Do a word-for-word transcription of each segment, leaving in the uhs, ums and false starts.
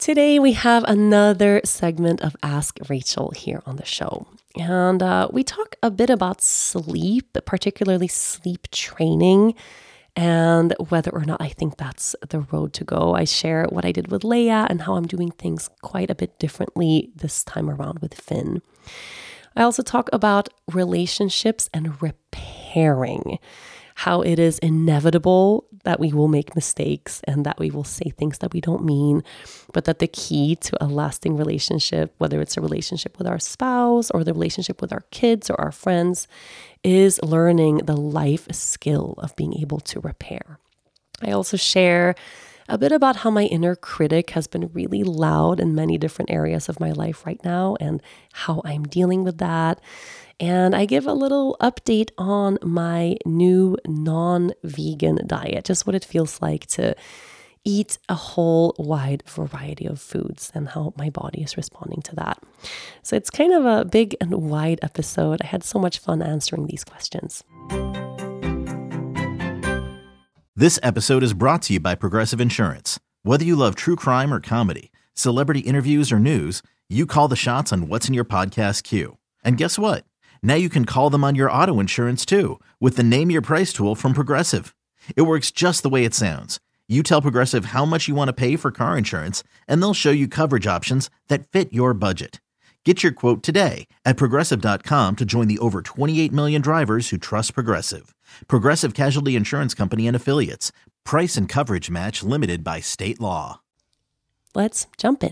Today we have another segment of Ask Rachel here on the show. And uh, we talk a bit about sleep, particularly sleep training, and whether or not I think that's the road to go. I share what I did with Leia and how I'm doing things quite a bit differently this time around with Finn. I also talk about relationships and repairing, how it is inevitable that we will make mistakes and that we will say things that we don't mean, but that the key to a lasting relationship, whether it's a relationship with our spouse or the relationship with our kids or our friends, is learning the life skill of being able to repair. I also share a bit about how my inner critic has been really loud in many different areas of my life right now and how I'm dealing with that. And I give a little update on my new non-vegan diet, just what it feels like to eat a whole wide variety of foods and how my body is responding to that. So it's kind of a big and wide episode. I had so much fun answering these questions. This episode is brought to you by Progressive Insurance. Whether you love true crime or comedy, celebrity interviews or news, you call the shots on what's in your podcast queue. And guess what? Now you can call them on your auto insurance too with the Name Your Price tool from Progressive. It works just the way it sounds. You tell Progressive how much you want to pay for car insurance, and they'll show you coverage options that fit your budget. Get your quote today at progressive dot com to join the over twenty-eight million drivers who trust Progressive. Progressive Casualty Insurance Company and Affiliates. Price and coverage match limited by state law. Let's jump in.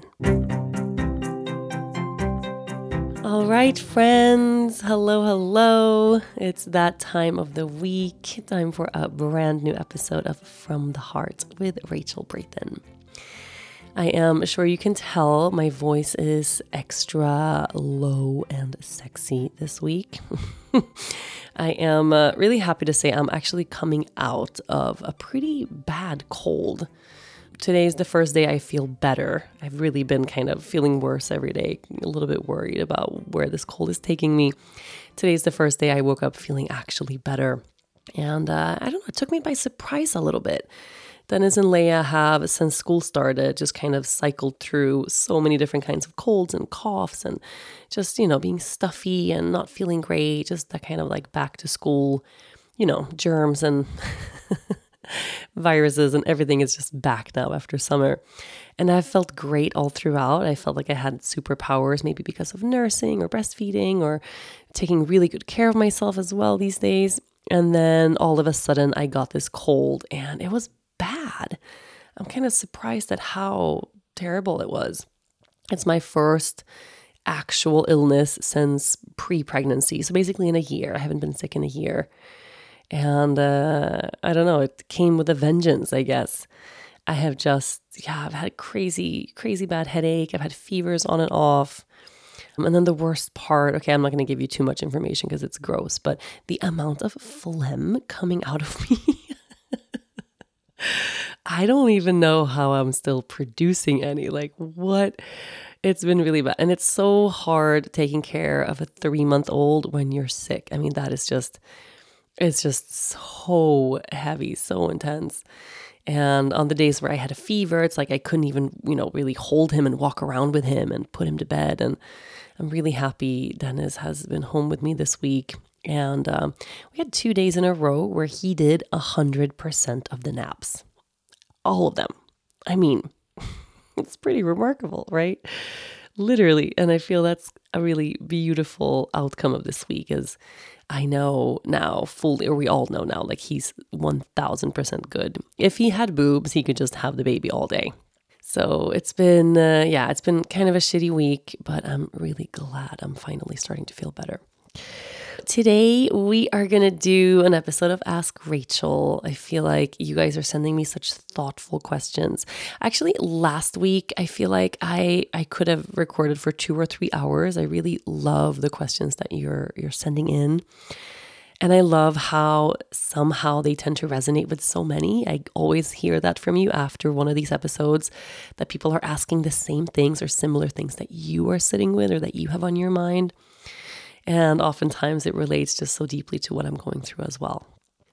All right, friends. Hello, hello. It's that time of the week. Time for a brand new episode of From the Heart with Rachel Brathen. I am sure you can tell my voice is extra low and sexy this week. I am uh, really happy to say I'm actually coming out of a pretty bad cold. Today's the first day I feel better. I've really been kind of feeling worse every day, a little bit worried about where this cold is taking me. Today's the first day I woke up feeling actually better. And uh, I don't know, it took me by surprise a little bit. Dennis and Leia have, since school started, just kind of cycled through so many different kinds of colds and coughs and just, you know, being stuffy and not feeling great, just that kind of like back to school, you know, germs and viruses and everything is just back now after summer. And I felt great all throughout. I felt like I had superpowers, maybe because of nursing or breastfeeding or taking really good care of myself as well these days. And then all of a sudden I got this cold and it was bad. I'm kind of surprised at how terrible it was. It's my first actual illness since pre-pregnancy. So basically in a year. I haven't been sick in a year. And uh, I don't know, it came with a vengeance, I guess. I have just, yeah, I've had crazy, crazy bad headache. I've had fevers on and off. Um, and then the worst part, okay, I'm not going to give you too much information because it's gross, but the amount of phlegm coming out of me. I don't even know how I'm still producing any. Like, what? It's been really bad. And it's so hard taking care of a three-month-old when you're sick. I mean, that is just... It's just so heavy, so intense. And on the days where I had a fever, it's like I couldn't even, you know, really hold him and walk around with him and put him to bed. And I'm really happy Dennis has been home with me this week. And um, we had two days in a row where he did one hundred percent of the naps. All of them. I mean, it's pretty remarkable, right? Literally. And I feel that's a really beautiful outcome of this week is I know now fully, or we all know now, like he's one thousand percent good. If he had boobs, he could just have the baby all day. So it's been, uh, yeah, it's been kind of a shitty week, but I'm really glad I'm finally starting to feel better. Today, we are going to do an episode of Ask Rachel. I feel like you guys are sending me such thoughtful questions. Actually, last week, I feel like I, I could have recorded for two or three hours. I really love the questions that you're you're sending in. And I love how somehow they tend to resonate with so many. I always hear that from you after one of these episodes, that people are asking the same things or similar things that you are sitting with or that you have on your mind. And oftentimes it relates just so deeply to what I'm going through as well.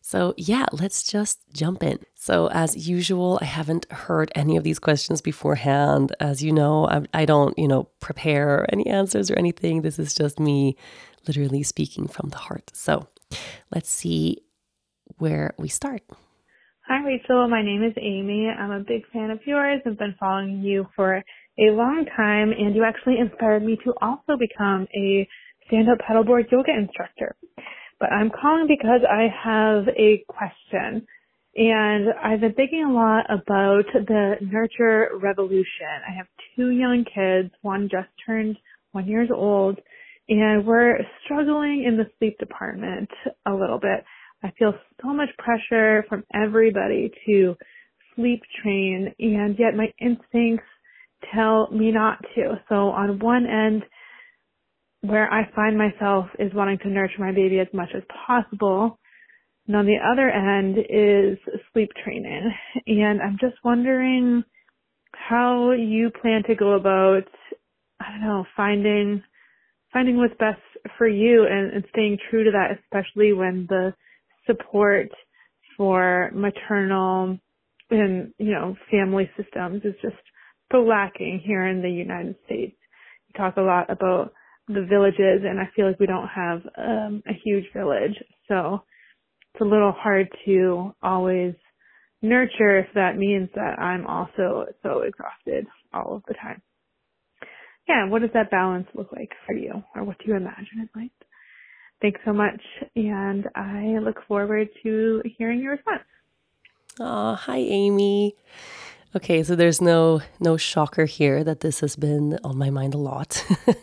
So yeah, let's just jump in. So as usual, I haven't heard any of these questions beforehand. As you know, I, I don't, you know, prepare any answers or anything. This is just me literally speaking from the heart. So let's see where we start. Hi, Rachel. My name is Amy. I'm a big fan of yours. I've been following you for a long time, and you actually inspired me to also become a stand-up paddleboard yoga instructor. But I'm calling because I have a question, and I've been thinking a lot about the nurture revolution. I have two young kids. One just turned one year old, and we're struggling in the sleep department a little bit. I feel so much pressure from everybody to sleep train, and yet my instincts tell me not to. So on one end, where I find myself is wanting to nurture my baby as much as possible, and on the other end is sleep training. And I'm just wondering how you plan to go about, I don't know, finding finding what's best for you and, and staying true to that, especially when the support for maternal and, you know, family systems is just so lacking here in the United States. You talk a lot about the villages, and I feel like we don't have um, a huge village. So it's a little hard to always nurture if that means that I'm also so exhausted all of the time. Yeah, what does that balance look like for you, or what do you imagine it might? Thanks so much, and I look forward to hearing your response. Oh, hi, Amy. Okay, so there's no no shocker here that this has been on my mind a lot.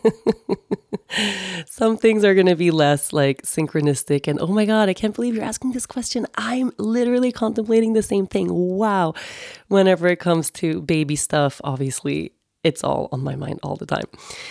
Some things are going to be less like synchronistic and, oh my God, I can't believe you're asking this question. I'm literally contemplating the same thing. Wow. Whenever it comes to baby stuff, obviously, it's all on my mind all the time.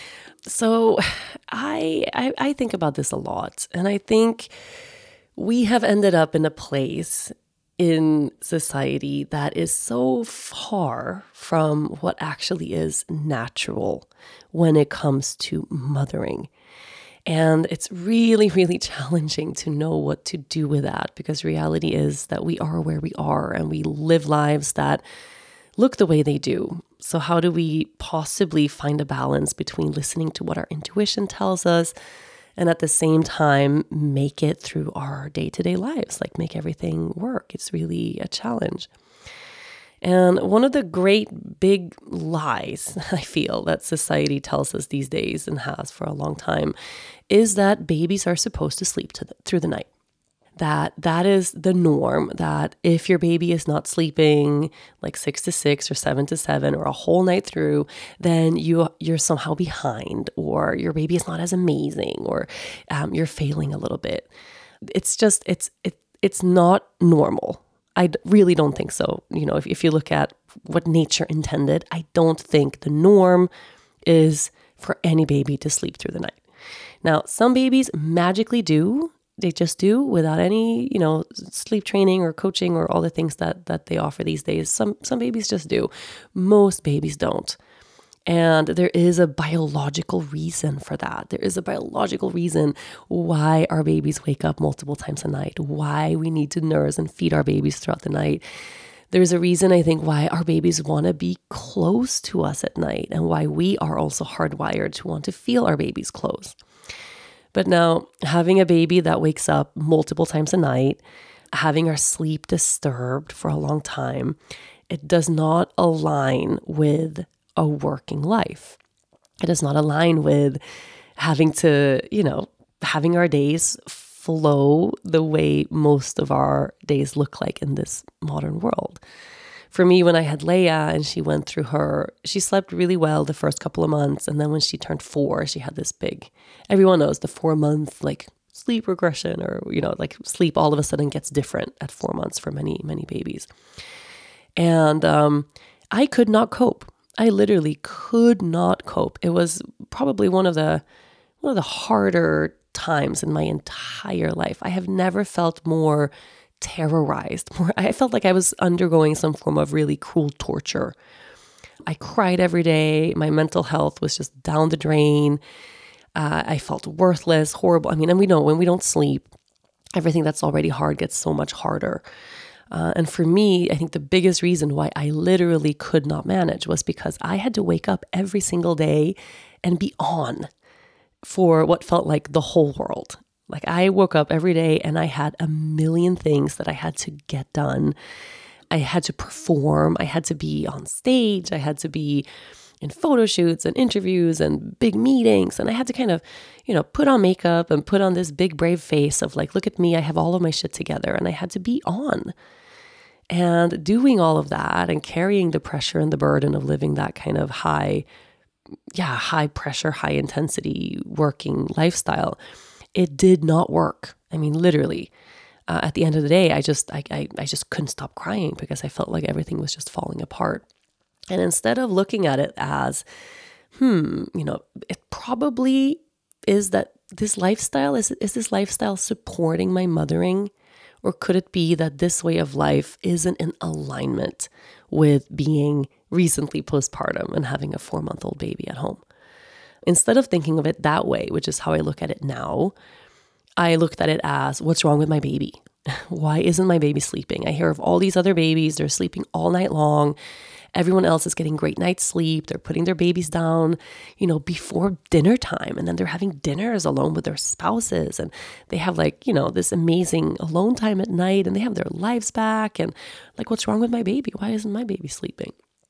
So I, I I think about this a lot, and I think we have ended up in a place in society that is so far from what actually is natural when it comes to mothering. And it's really, really challenging to know what to do with that, because reality is that we are where we are and we live lives that look the way they do. So how do we possibly find a balance between listening to what our intuition tells us and at the same time make it through our day-to-day lives, like make everything work? It's really a challenge. And one of the great big lies I feel that society tells us these days and has for a long time is that babies are supposed to sleep to the, through the night. That that is the norm, that if your baby is not sleeping like six to six or seven to seven or a whole night through, then you, you're somehow behind, or your baby is not as amazing, or um, you're failing a little bit. It's just, it's it, it's not normal. I really don't think so. You know, if, if you look at what nature intended, I don't think the norm is for any baby to sleep through the night. Now, some babies magically do. They just do without any, you know, sleep training or coaching or all the things that that they offer these days. Some some babies just do. Most babies don't. And there is a biological reason for that. There is a biological reason why our babies wake up multiple times a night, why we need to nurse and feed our babies throughout the night. There's a reason, I think, why our babies want to be close to us at night, and why we are also hardwired to want to feel our babies close. But now, having a baby that wakes up multiple times a night, having our sleep disturbed for a long time, it does not align with a working life. It does not align with having to, you know, having our days flow the way most of our days look like in this modern world. For me, when I had Leia and she went through her, she slept really well the first couple of months. And then when she turned four, she had this big, everyone knows the four month like sleep regression, or, you know, like sleep all of a sudden gets different at four months for many, many babies. And um, I could not cope. I literally could not cope. It was probably one of the, one of the harder times in my entire life. I have never felt more terrorized. More, I felt like I was undergoing some form of really cruel torture. I cried every day. My mental health was just down the drain. Uh, I felt worthless, horrible. I mean, and we know when we don't sleep, everything that's already hard gets so much harder. Uh, and for me, I think the biggest reason why I literally could not manage was because I had to wake up every single day and be on for what felt like the whole world. Like I woke up every day and I had a million things that I had to get done. I had to perform. I had to be on stage. I had to be in photo shoots and interviews and big meetings. And I had to kind of, you know, put on makeup and put on this big brave face of like, look at me, I have all of my shit together. And I had to be on. And doing all of that and carrying the pressure and the burden of living that kind of high, yeah, high pressure, high intensity working lifestyle, it did not work. I mean, literally. Uh, at the end of the day, I just I, I I just couldn't stop crying because I felt like everything was just falling apart. And instead of looking at it as, hmm, you know, it probably is that this lifestyle, is, is this lifestyle supporting my mothering? Or could it be that this way of life isn't in alignment with being recently postpartum and having a four-month-old baby at home? Instead of thinking of it that way, which is how I look at it now, I looked at it as, what's wrong with my baby? Why isn't my baby sleeping? I hear of all these other babies, they're sleeping all night long. Everyone else is getting great night's sleep. They're putting their babies down, you know, before dinner time. And then they're having dinners alone with their spouses. And they have like, you know, this amazing alone time at night and they have their lives back. And like, what's wrong with my baby? Why isn't my baby sleeping?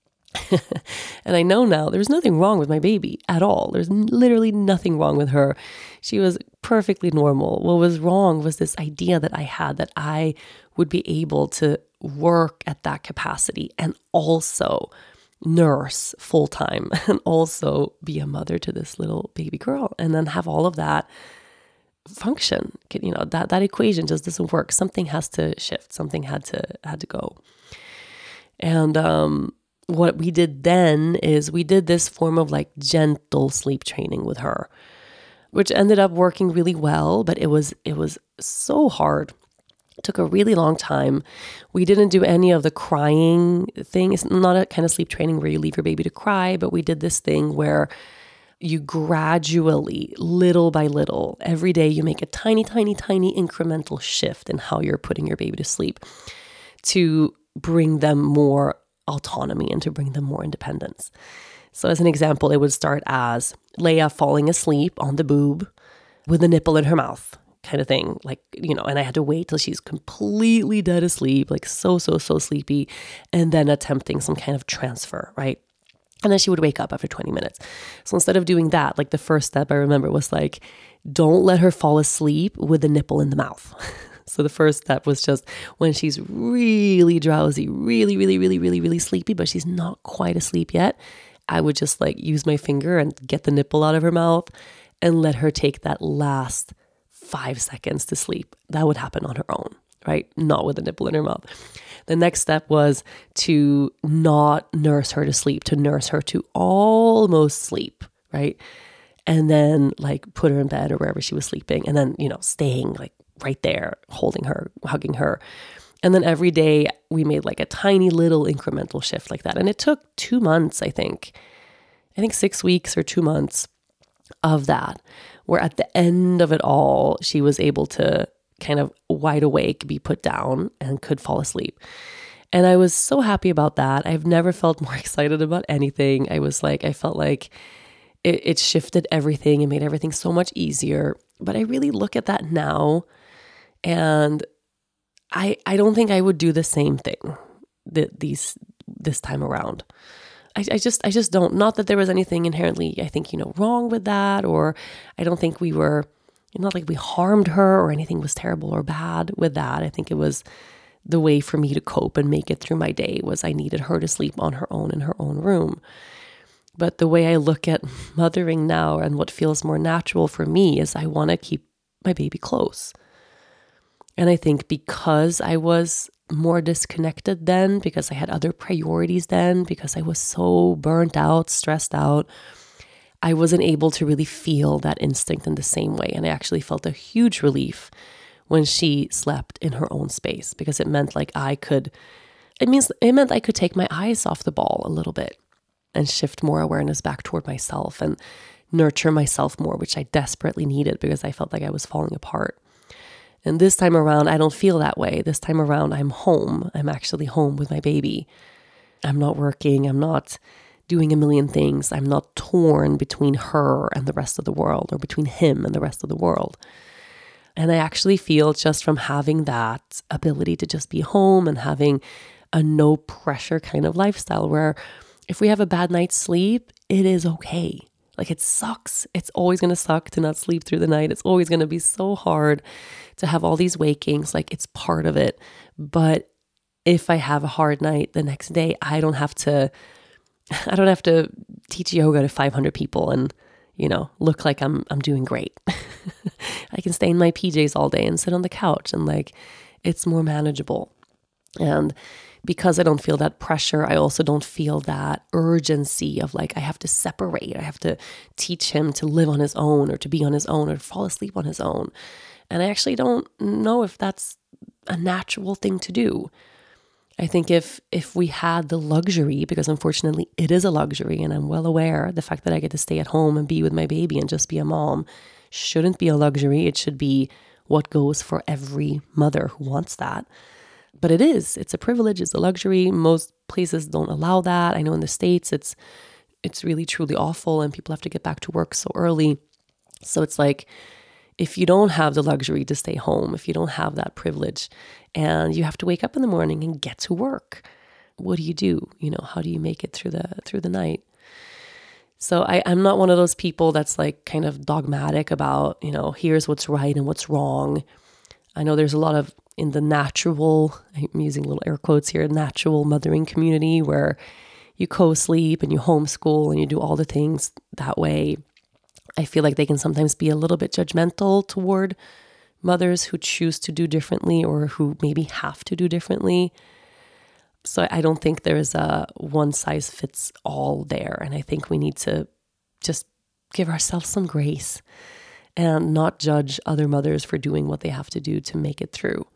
And I know now there's nothing wrong with my baby at all. There's literally nothing wrong with her. She was perfectly normal. What was wrong was this idea that I had that I would be able to work at that capacity and also nurse full time and also be a mother to this little baby girl and then have all of that function. You know, that, that equation just doesn't work. Something has to shift. Something had to, had to go. And, um, what we did then is we did this form of like gentle sleep training with her, which ended up working really well, but it was it was so hard. It took a really long time. We didn't do any of the crying thing. It's not a kind of sleep training where you leave your baby to cry, but we did this thing where you gradually, little by little, every day you make a tiny, tiny, tiny incremental shift in how you're putting your baby to sleep to bring them more autonomy and to bring them more independence. So as an example, it would start as Leia falling asleep on the boob with a nipple in her mouth kind of thing. Like, you know, and I had to wait till she's completely dead asleep, like so, so, so sleepy, and then attempting some kind of transfer, right? And then she would wake up after twenty minutes. So instead of doing that, like the first step I remember was like, don't let her fall asleep with a nipple in the mouth. So the first step was just when she's really drowsy, really, really, really, really, really sleepy, but she's not quite asleep yet, I would just like use my finger and get the nipple out of her mouth and let her take that last five seconds to sleep. That would happen on her own, right? Not with a nipple in her mouth. The next step was to not nurse her to sleep, to nurse her to almost sleep, right? And then like put her in bed or wherever she was sleeping and then, you know, staying like right there, holding her, hugging her. And then every day we made like a tiny little incremental shift like that. And it took two months, I think, I think six weeks or two months of that, where at the end of it all, she was able to kind of wide awake, be put down and could fall asleep. And I was so happy about that. I've never felt more excited about anything. I was like, I felt like it, it shifted everything and made everything so much easier. But I really look at that now and I I don't think I would do the same thing that these this time around. I, I just I just don't. Not that there was anything inherently, I think, you know, wrong with that, or I don't think we were, not like we harmed her or anything was terrible or bad with that. I think it was the way for me to cope and make it through my day was I needed her to sleep on her own in her own room. But the way I look at mothering now and what feels more natural for me is I want to keep my baby close. And I think because I was more disconnected then, because I had other priorities then, because I was so burnt out, stressed out, I wasn't able to really feel that instinct in the same way. And I actually felt a huge relief when she slept in her own space, because it meant like I could, it means it meant I could take my eyes off the ball a little bit and shift more awareness back toward myself and nurture myself more, which I desperately needed because I felt like I was falling apart. And this time around, I don't feel that way. This time around, I'm home. I'm actually home with my baby. I'm not working. I'm not doing a million things. I'm not torn between her and the rest of the world, or between him and the rest of the world. And I actually feel, just from having that ability to just be home and having a no pressure kind of lifestyle, where if we have a bad night's sleep, it is okay. Like, it sucks. It's always going to suck to not sleep through the night. It's always going to be so hard to have all these wakings. Like, it's part of it. But if I have a hard night the next day, I don't have to, I don't have to teach yoga to five hundred people and, you know, look like I'm, I'm doing great. I can stay in my P Js all day and sit on the couch, and like, it's more manageable. And because I don't feel that pressure, I also don't feel that urgency of like, I have to separate. I have to teach him to live on his own, or to be on his own, or to fall asleep on his own. And I actually don't know if that's a natural thing to do. I think if if we had the luxury, because unfortunately it is a luxury, and I'm well aware the fact that I get to stay at home and be with my baby and just be a mom shouldn't be a luxury. It should be what goes for every mother who wants that. But it is. It's a privilege. It's a luxury. Most places don't allow that. I know in the States, it's it's really, truly awful, and people have to get back to work so early. So it's like, if you don't have the luxury to stay home, if you don't have that privilege, and you have to wake up in the morning and get to work, what do you do? You know, how do you make it through the through the night? So I, I'm not one of those people that's like kind of dogmatic about, you know, here's what's right and what's wrong. I know there's a lot of, in the natural, I'm using little air quotes here, natural mothering community, where you co-sleep and you homeschool and you do all the things that way. I feel like they can sometimes be a little bit judgmental toward mothers who choose to do differently, or who maybe have to do differently. So I don't think there is a one size fits all there. And I think we need to just give ourselves some grace and not judge other mothers for doing what they have to do to make it through.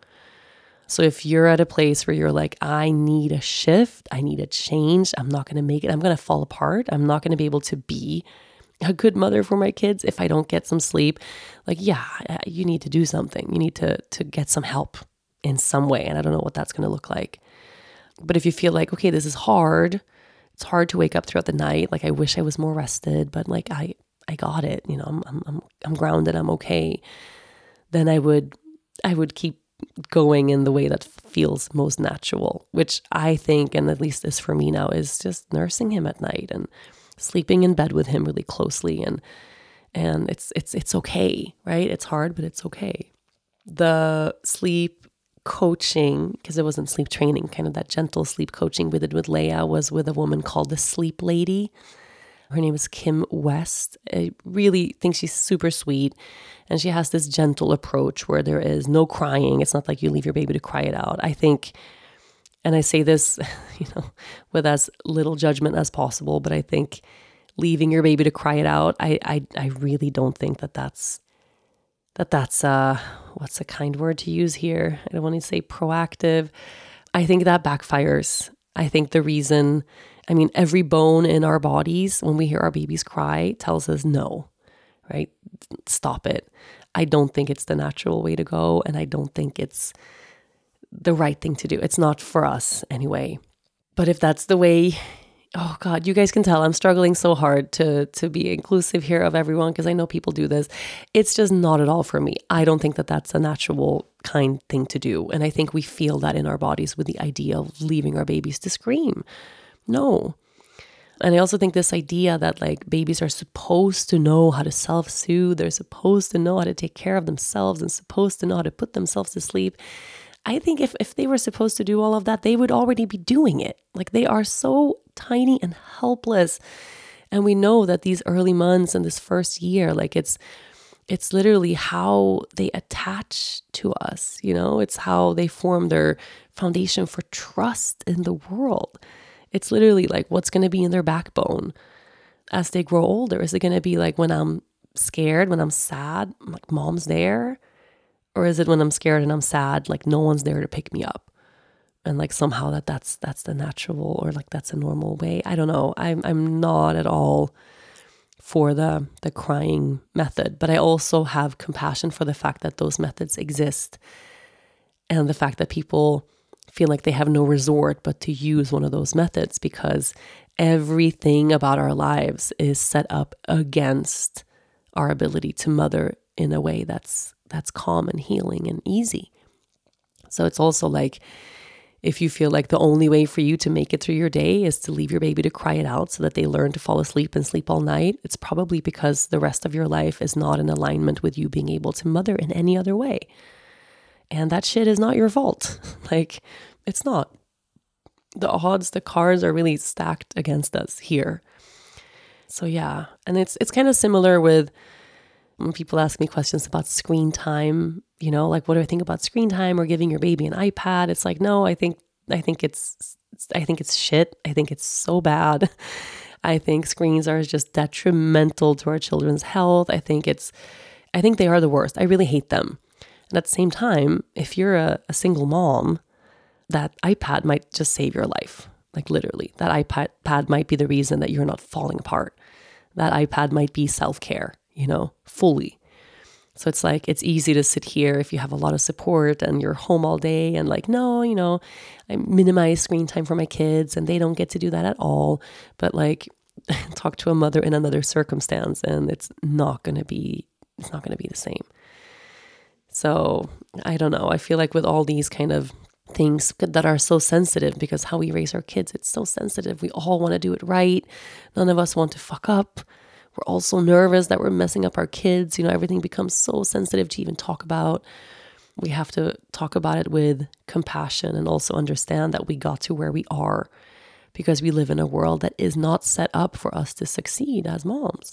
So if you're at a place where you're like, I need a shift, I need a change, I'm not going to make it, I'm going to fall apart, I'm not going to be able to be a good mother for my kids if I don't get some sleep, like, yeah, you need to do something. You need to to get some help in some way. And I don't know what that's going to look like. But if you feel like, okay, this is hard, it's hard to wake up throughout the night, like, I wish I was more rested, but like, I I got it, you know, I'm I'm I'm, I'm grounded, I'm okay, then I would I would keep going in the way that feels most natural, which I think, and at least is for me now, is just nursing him at night and sleeping in bed with him really closely. And and it's it's it's okay, right? It's hard, but it's okay. The sleep coaching, because it wasn't sleep training, kind of that gentle sleep coaching we did with Leia, was with a woman called the Sleep Lady. Her name is Kim West. I really think she's super sweet. And she has this gentle approach where there is no crying. It's not like you leave your baby to cry it out. I think, and I say this, you know, with as little judgment as possible, but I think leaving your baby to cry it out, I I, I really don't think that that's, that that's, uh, what's a kind word to use here? I don't want to say proactive. I think that backfires. I think the reason, I mean, every bone in our bodies, when we hear our babies cry, tells us no, right? Stop it. I don't think it's the natural way to go. And I don't think it's the right thing to do. It's not for us anyway. But if that's the way, oh God, you guys can tell I'm struggling so hard to, to be inclusive here of everyone, because I know people do this. It's just not at all for me. I don't think that that's a natural kind thing to do. And I think we feel that in our bodies with the idea of leaving our babies to scream. No. And I also think this idea that like babies are supposed to know how to self-soothe, they're supposed to know how to take care of themselves and supposed to know how to put themselves to sleep. I think if, if they were supposed to do all of that, they would already be doing it. Like, they are so tiny and helpless. And we know that these early months and this first year, like it's it's literally how they attach to us, you know, it's how they form their foundation for trust in the world. It's literally like what's going to be in their backbone as they grow older. Is it going to be like when I'm scared, when I'm sad, like mom's there? Or is it when I'm scared and I'm sad, like no one's there to pick me up? And like somehow that that's that's the natural, or like that's a normal way. I don't know. I'm I'm not at all for the, the crying method, but I also have compassion for the fact that those methods exist and the fact that people feel like they have no resort but to use one of those methods, because everything about our lives is set up against our ability to mother in a way that's that's calm and healing and easy. So it's also like, if you feel like the only way for you to make it through your day is to leave your baby to cry it out so that they learn to fall asleep and sleep all night, it's probably because the rest of your life is not in alignment with you being able to mother in any other way. And that shit is not your fault. Like, it's not. The odds, the cards are really stacked against us here. So yeah, and it's it's kind of similar with when people ask me questions about screen time, you know, like, what do I think about screen time or giving your baby an iPad? It's like, no, I think, I think it's, I think it's shit. I think it's so bad. I think screens are just detrimental to our children's health. I think it's, I think they are the worst. I really hate them. And at the same time, if you're a, a single mom, that iPad might just save your life. Like literally, that iPad might be the reason that you're not falling apart. That iPad might be self-care, you know, fully. So it's like, it's easy to sit here if you have a lot of support and you're home all day and like, no, you know, I minimize screen time for my kids and they don't get to do that at all. But like, talk to a mother in another circumstance and it's not going to be, it's not going to be the same. So I don't know. I feel like with all these kind of things that are so sensitive, because how we raise our kids, it's so sensitive. We all want to do it right. None of us want to fuck up. We're all so nervous that we're messing up our kids. You know, everything becomes so sensitive to even talk about. We have to talk about it with compassion and also understand that we got to where we are because we live in a world that is not set up for us to succeed as moms.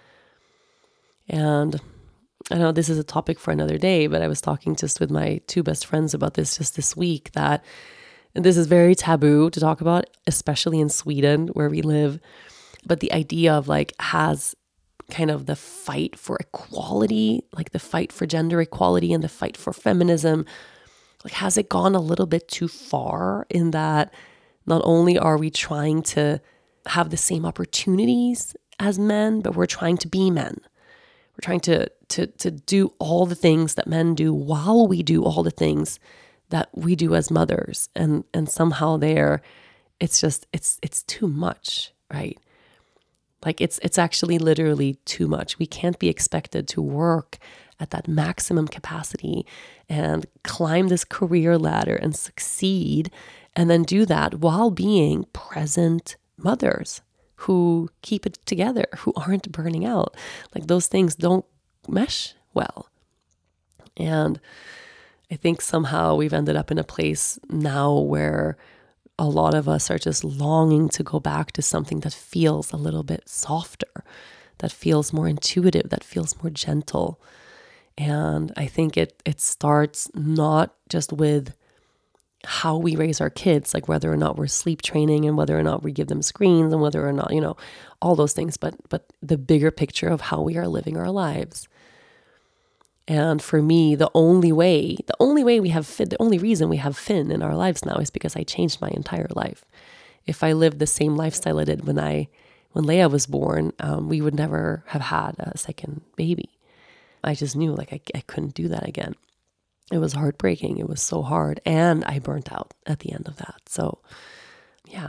And I know this is a topic for another day, but I was talking just with my two best friends about this just this week, that this is very taboo to talk about, especially in Sweden where we live. But the idea of like, has kind of the fight for equality, like the fight for gender equality and the fight for feminism, like has it gone a little bit too far in that not only are we trying to have the same opportunities as men, but we're trying to be men. We're trying to to to do all the things that men do while we do all the things that we do as mothers. And and somehow there, it's just, it's it's too much, right? Like it's it's actually literally too much. We can't be expected to work at that maximum capacity and climb this career ladder and succeed and then do that while being present mothers who keep it together, who aren't burning out. Like those things don't mesh well. And I think somehow we've ended up in a place now where a lot of us are just longing to go back to something that feels a little bit softer, that feels more intuitive, that feels more gentle. And I think it it starts not just with how we raise our kids, like whether or not we're sleep training and whether or not we give them screens and whether or not, you know, all those things, but but the bigger picture of how we are living our lives. And for me, the only way, the only way we have Finn, the only reason we have Finn in our lives now is because I changed my entire life. If I lived the same lifestyle I did when I, when Leia was born, um, we would never have had a second baby. I just knew like I, I couldn't do that again. It was heartbreaking. It was so hard. And I burnt out at the end of that. So yeah,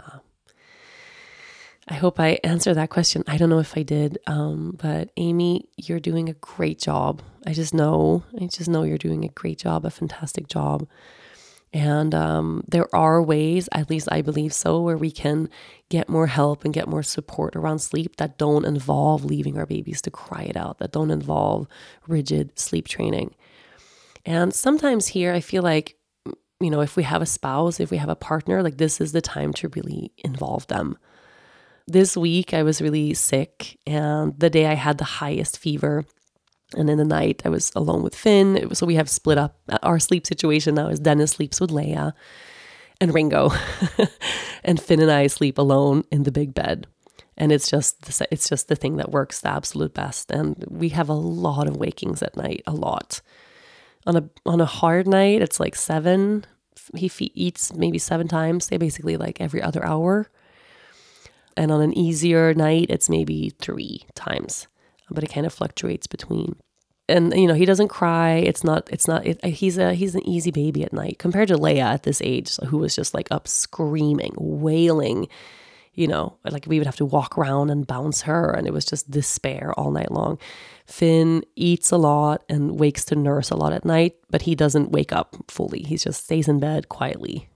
I hope I answered that question. I don't know if I did, um, but Amy, you're doing a great job. I just know, I just know you're doing a great job, a fantastic job. And um, there are ways, at least I believe so, where we can get more help and get more support around sleep that don't involve leaving our babies to cry it out, that don't involve rigid sleep training. And sometimes here, I feel like, you know, if we have a spouse, if we have a partner, like this is the time to really involve them. This week, I was really sick, and the day I had the highest fever, and in the night, I was alone with Finn. It was, so we have split up our sleep situation now. Is Dennis sleeps with Leia and Ringo, and Finn and I sleep alone in the big bed. And it's just the, it's just the thing that works the absolute best. And we have a lot of wakings at night, a lot. On a on a hard night, it's like seven. He fe- eats maybe seven times. They basically like every other hour. And on an easier night, it's maybe three times, but it kind of fluctuates between. And, you know, he doesn't cry. It's not, it's not, it, he's a, he's an easy baby at night compared to Leia at this age, who was just like up screaming, wailing, you know, like we would have to walk around and bounce her. And it was just despair all night long. Finn eats a lot and wakes to nurse a lot at night, but he doesn't wake up fully. He just stays in bed quietly.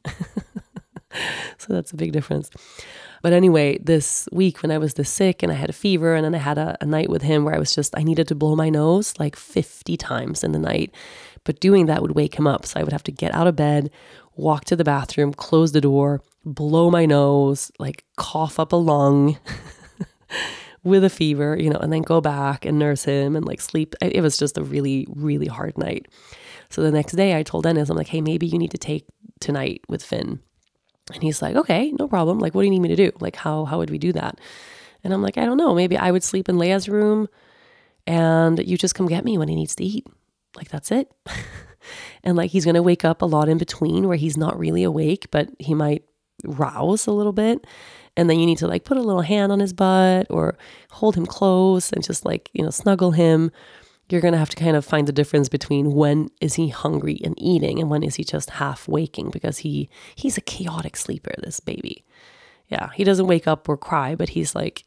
So that's a big difference. But anyway, this week when I was this sick and I had a fever, and then I had a, a night with him where I was just, I needed to blow my nose like fifty times in the night. But doing that would wake him up. So I would have to get out of bed, walk to the bathroom, close the door, blow my nose, like cough up a lung with a fever, you know, and then go back and nurse him and like sleep. It was just a really, really hard night. So the next day I told Dennis, I'm like, hey, maybe you need to take tonight with Finn. And he's like, okay, no problem. Like, what do you need me to do? Like, how how would we do that? And I'm like, I don't know. Maybe I would sleep in Leia's room and you just come get me when he needs to eat. Like, that's it. And like, he's going to wake up a lot in between where he's not really awake, but he might rouse a little bit. And then you need to like put a little hand on his butt or hold him close and just like, you know, snuggle him. You're going to have to kind of find the difference between when is he hungry and eating and when is he just half waking, because he he's a chaotic sleeper, this baby. Yeah, he doesn't wake up or cry, but he's like,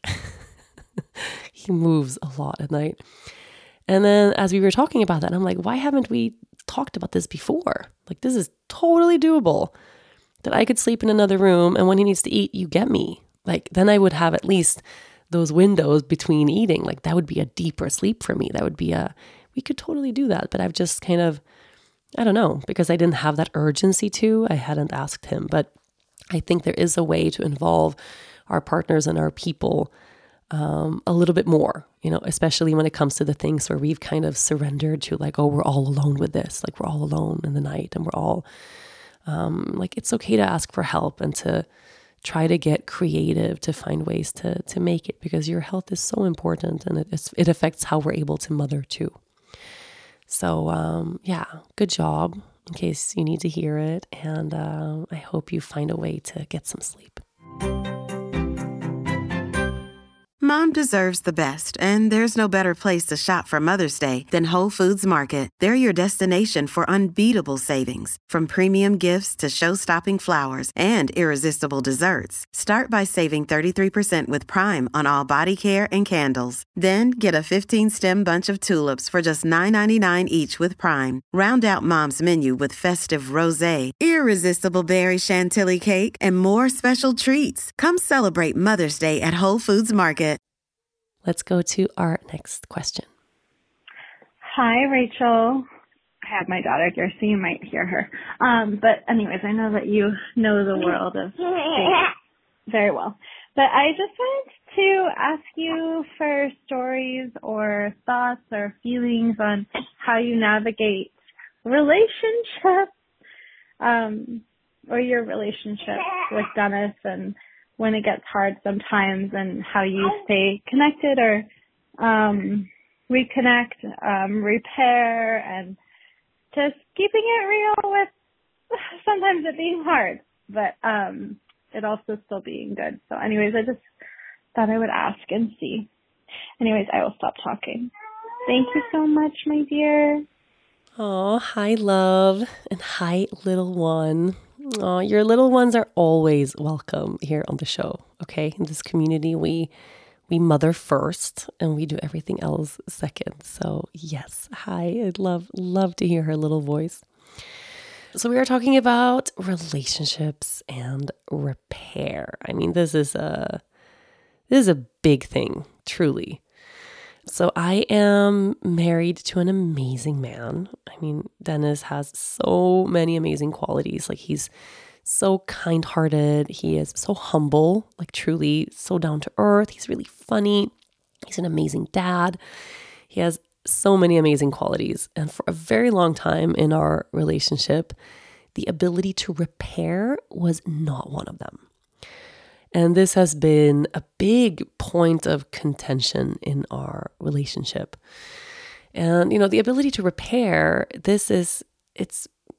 he moves a lot at night. And then as we were talking about that, I'm like, why haven't we talked about this before? Like, this is totally doable, that I could sleep in another room and when he needs to eat, you get me. Like, then I would have at least those windows between eating. Like, that would be a deeper sleep for me. That would be a, we could totally do that. But I've just kind of, I don't know, because I didn't have that urgency to, I hadn't asked him. But I think there is a way to involve our partners and our people um, a little bit more, you know, especially when it comes to the things where we've kind of surrendered to like, oh, we're all alone with this. Like, we're all alone in the night and we're all um, like, it's okay to ask for help and to try to get creative to find ways to to make it, because your health is so important and it is, it affects how we're able to mother too. So um, yeah, good job in case you need to hear it. And uh, I hope you find a way to get some sleep. Mom deserves the best, and there's no better place to shop for Mother's Day than Whole Foods Market. They're your destination for unbeatable savings, from premium gifts to show-stopping flowers and irresistible desserts. Start by saving thirty-three percent with Prime on all body care and candles. Then get a fifteen-stem bunch of tulips for just nine ninety-nine each with Prime. Round out Mom's menu with festive rosé, irresistible berry chantilly cake, and more special treats. Come celebrate Mother's Day at Whole Foods Market. Let's go to our next question. Hi, Rachel. I have my daughter here, so you might hear her. Um, but anyways, I know that you know the world of babies very well. But I just wanted to ask you for stories or thoughts or feelings on how you navigate relationships, um, or your relationship with Dennis, and when it gets hard sometimes, and how you stay connected or um, reconnect, um, repair, and just keeping it real with sometimes it being hard, but um, it also still being good. So anyways, I just thought I would ask and see. Anyways, I will stop talking. Thank you so much, my dear. Oh, hi, love. And hi, little one. Oh, your little ones are always welcome here on the show. Okay. In this community, we we mother first and we do everything else second. So yes, hi. I'd love, love to hear her little voice. So we are talking about relationships and repair. I mean, this is a, this is a big thing, truly. So I am married to an amazing man. I mean, Dennis has so many amazing qualities. Like, he's so kind-hearted. He is so humble, like truly so down to earth. He's really funny. He's an amazing dad. He has so many amazing qualities. And for a very long time in our relationship, the ability to repair was not one of them. And this has been a big point of contention in our relationship. And, you know, the ability to repair, this is, it's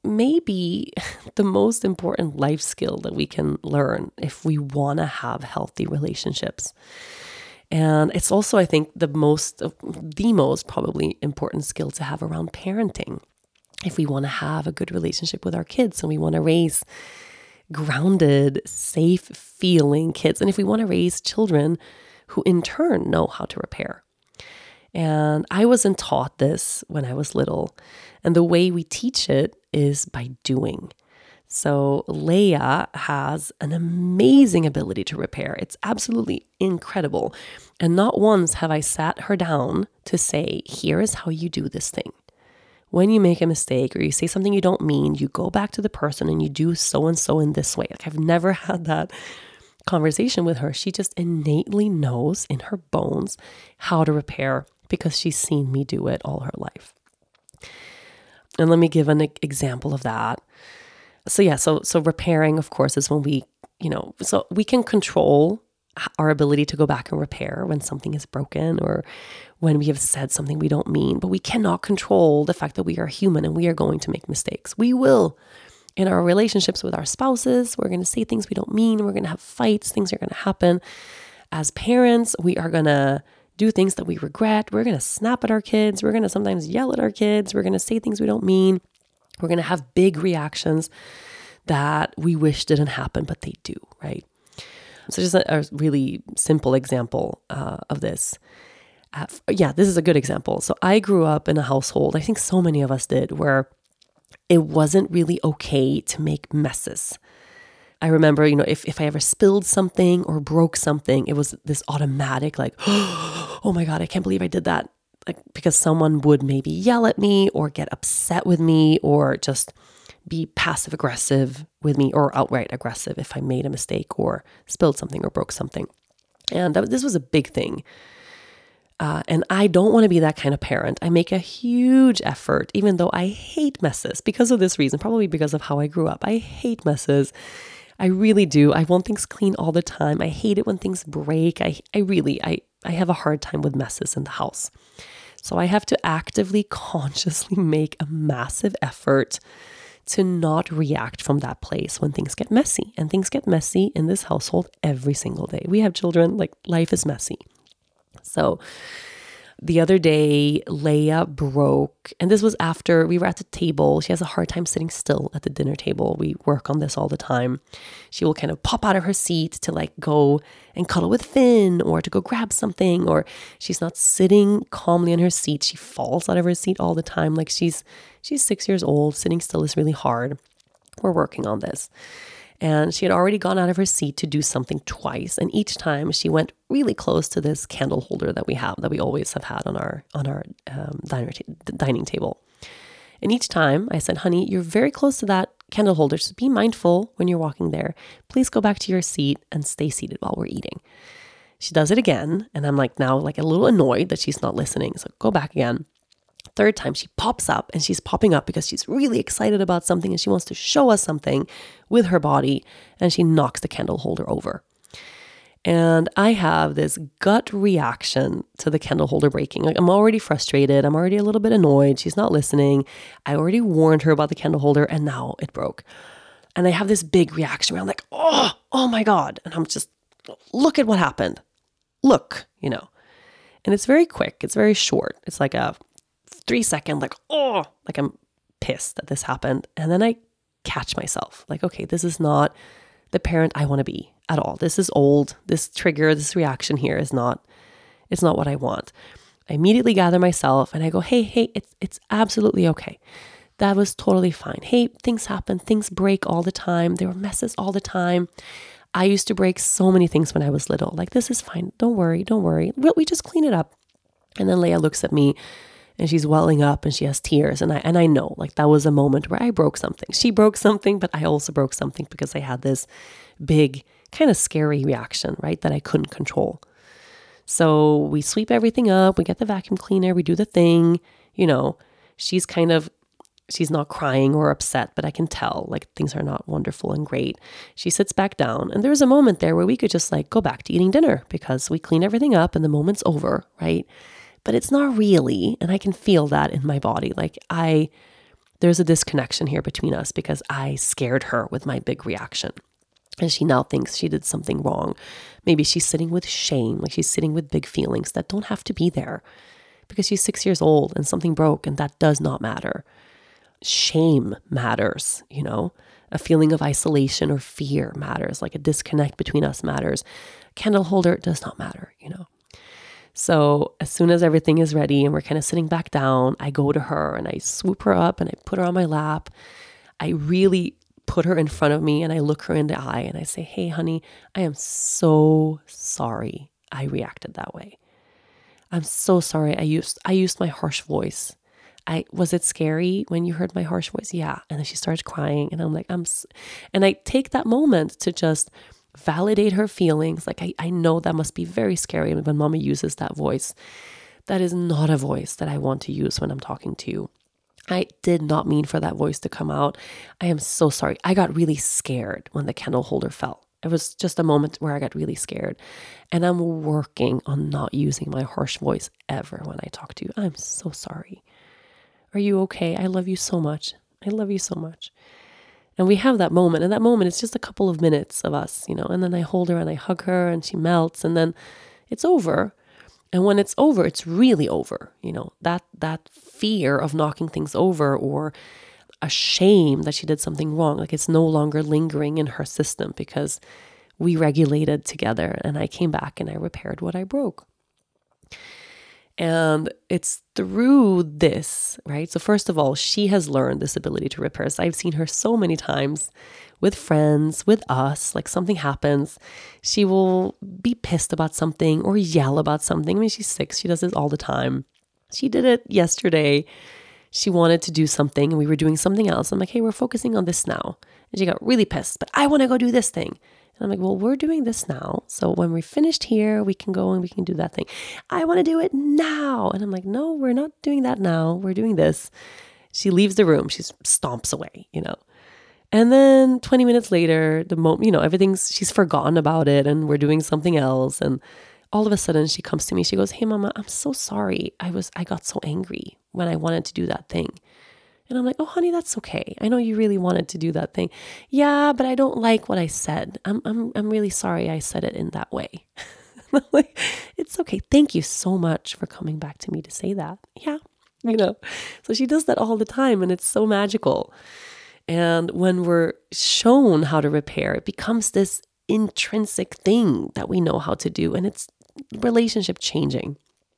maybe the most important life skill that we can learn if we want to have healthy relationships. And it's also, I think, the most, the most probably important skill to have around parenting. If we want to have a good relationship with our kids and we want to raise grounded, safe feeling kids, and if we want to raise children who in turn know how to repair. And I wasn't taught this when I was little. And the way we teach it is by doing. So Leia has an amazing ability to repair. It's absolutely incredible. And not once have I sat her down to say, here is how you do this thing. When you make a mistake or you say something you don't mean, you go back to the person and you do so-and-so in this way. Like I've never had that conversation with her. She just innately knows in her bones how to repair because she's seen me do it all her life. And let me give an example of that. So yeah, so so repairing, of course, is when we, you know, so we can control our ability to go back and repair when something is broken or when we have said something we don't mean, but we cannot control the fact that we are human and we are going to make mistakes. We will. In our relationships with our spouses, we're going to say things we don't mean. We're going to have fights. Things are going to happen. As parents, we are going to do things that we regret. We're going to snap at our kids. We're going to sometimes yell at our kids. We're going to say things we don't mean. We're going to have big reactions that we wish didn't happen, but they do, right? So just a, a really simple example uh, of this. Uh, yeah, this is a good example. So I grew up in a household, I think so many of us did, where it wasn't really okay to make messes. I remember, you know, if, if I ever spilled something or broke something, it was this automatic like, oh my God, I can't believe I did that. Like, because someone would maybe yell at me or get upset with me or just be passive aggressive with me or outright aggressive if I made a mistake or spilled something or broke something. And that, this was a big thing. Uh, and I don't want to be that kind of parent. I make a huge effort, even though I hate messes because of this reason, probably because of how I grew up. I hate messes. I really do. I want things clean all the time. I hate it when things break. I, I really, I, I have a hard time with messes in the house. So I have to actively, consciously make a massive effort to not react from that place when things get messy. And things get messy in this household every single day. We have children, like life is messy. So the other day, Leia broke, and this was after we were at the table. She has a hard time sitting still at the dinner table. We work on this all the time. She will kind of pop out of her seat to like go and cuddle with Finn or to go grab something, or she's not sitting calmly in her seat. She falls out of her seat all the time. Like she's she's six years old. Sitting still is really hard. We're working on this. And she had already gone out of her seat to do something twice. And each time she went really close to this candle holder that we have, that we always have had on our on our um, diner ta- dining table. And each time I said, honey, you're very close to that candle holder. So be mindful when you're walking there. Please go back to your seat and stay seated while we're eating. She does it again. And I'm like now like a little annoyed that she's not listening. So go back again. Third time she pops up, and she's popping up because she's really excited about something and she wants to show us something with her body, and she knocks the candle holder over. And I have this gut reaction to the candle holder breaking. Like I'm already frustrated. I'm already a little bit annoyed. She's not listening. I already warned her about the candle holder and now it broke. And I have this big reaction where I'm like, oh, oh my God. And I'm just, look at what happened. Look, you know. And it's very quick. It's very short. It's like a three second, like, oh, like I'm pissed that this happened. And then I catch myself like, okay, this is not the parent I want to be at all. This is old. This trigger, this reaction here is not, it's not what I want. I immediately gather myself and I go, hey, hey, it's, it's absolutely okay. That was totally fine. Hey, things happen. Things break all the time. There were messes all the time. I used to break so many things when I was little. Like, this is fine. Don't worry. Don't worry. We, we just clean it up. And then Leia looks at me and she's welling up and she has tears. And I, and I know like that was a moment where I broke something. She broke something, but I also broke something because I had this big kind of scary reaction, right? That I couldn't control. So we sweep everything up. We get the vacuum cleaner. We do the thing, you know, she's kind of, she's not crying or upset, but I can tell like things are not wonderful and great. She sits back down and there's a moment there where we could just like go back to eating dinner because we clean everything up and the moment's over, right? But it's not really, and I can feel that in my body. Like I, there's a disconnection here between us because I scared her with my big reaction. And she now thinks she did something wrong. Maybe she's sitting with shame, like she's sitting with big feelings that don't have to be there because she's six years old and something broke, and that does not matter. Shame matters, you know, a feeling of isolation or fear matters, like a disconnect between us matters. Candle holder does not matter, you know. So as soon as everything is ready and we're kind of sitting back down, I go to her and I swoop her up and I put her on my lap. I really put her in front of me and I look her in the eye and I say, hey, honey, I am so sorry I reacted that way. I'm so sorry. I used I used my harsh voice. I was it scary when you heard my harsh voice? Yeah. And then she starts crying and I'm like, I'm, s-. and I take that moment to just validate her feelings. Like I, I know that must be very scary when Mama uses that voice. That is not a voice that I want to use when I'm talking to you. I did not mean for that voice to come out. I am so sorry. I got really scared when the candle holder fell. It was just a moment where I got really scared. And I'm working on not using my harsh voice ever when I talk to you. I'm so sorry. Are you okay? I love you so much. I love you so much. And we have that moment. And that moment, it's just a couple of minutes of us, you know, and then I hold her and I hug her and she melts and then it's over. And when it's over, it's really over, you know, that, that fear of knocking things over or a shame that she did something wrong. Like it's no longer lingering in her system because we regulated together and I came back and I repaired what I broke. And it's through this, right? So first of all, she has learned this ability to repair. So I've seen her so many times with friends, with us, like something happens. She will be pissed about something or yell about something. I mean, she's six. She does this all the time. She did it yesterday. She wanted to do something and we were doing something else. I'm like, hey, we're focusing on this now. And she got really pissed, but I want to go do this thing. And I'm like, well, we're doing this now. So when we're finished here, we can go and we can do that thing. I want to do it now. And I'm like, no, we're not doing that now. We're doing this. She leaves the room. She stomps away, you know. And then twenty minutes later, the moment, you know, everything's, she's forgotten about it and we're doing something else. And all of a sudden she comes to me. She goes, hey, Mama, I'm so sorry. I was, I got so angry when I wanted to do that thing. And I'm like, oh, honey, that's okay. I know you really wanted to do that thing. Yeah, but I don't like what I said. I'm I'm I'm really sorry I said it in that way. I'm like, it's okay. Thank you so much for coming back to me to say that. Yeah, you know. So she does that all the time and it's so magical. And when we're shown how to repair, it becomes this intrinsic thing that we know how to do. And it's relationship changing.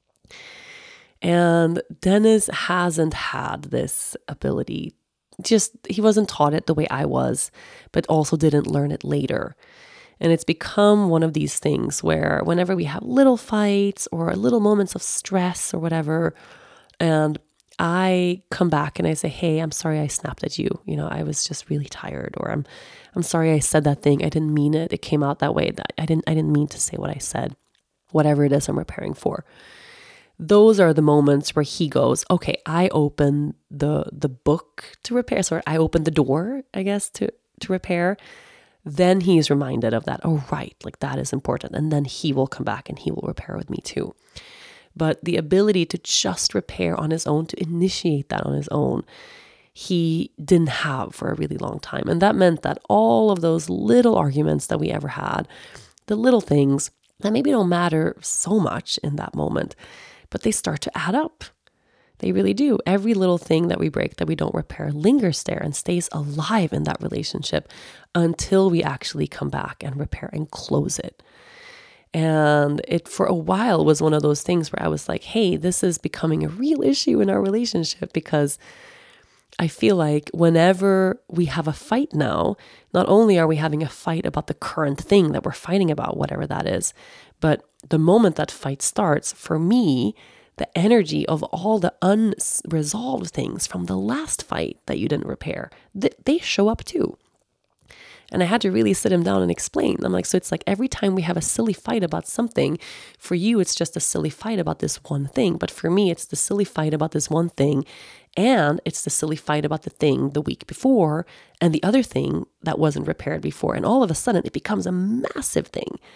And Dennis hasn't had this ability. Just, he wasn't taught it the way I was, but also didn't learn it later. And it's become one of these things where whenever we have little fights or little moments of stress or whatever, and I come back and I say, hey, I'm sorry I snapped at you. You know, I was just really tired, or I'm I'm sorry I said that thing. I didn't mean it. It came out that way. I didn't I didn't mean to say what I said. Whatever it is I'm repairing for. Those are the moments where he goes, okay, I open the the book to repair. Sorry, I open the door, I guess, to, to repair. Then he's reminded of that. Oh, right, like that is important. And then he will come back and he will repair with me too. But the ability to just repair on his own, to initiate that on his own, he didn't have for a really long time. And that meant that all of those little arguments that we ever had, the little things that maybe don't matter so much in that moment, but they start to add up. They really do. Every little thing that we break, that we don't repair, lingers there and stays alive in that relationship until we actually come back and repair and close it. And it, for a while, was one of those things where I was like, hey, this is becoming a real issue in our relationship, because I feel like whenever we have a fight now, not only are we having a fight about the current thing that we're fighting about, whatever that is, but the moment that fight starts, for me, the energy of all the unresolved things from the last fight that you didn't repair, th- they show up too. And I had to really sit him down and explain. I'm like, so it's like every time we have a silly fight about something, for you, it's just a silly fight about this one thing. But for me, it's the silly fight about this one thing. And it's the silly fight about the thing the week before and the other thing that wasn't repaired before. And all of a sudden, it becomes a massive thing.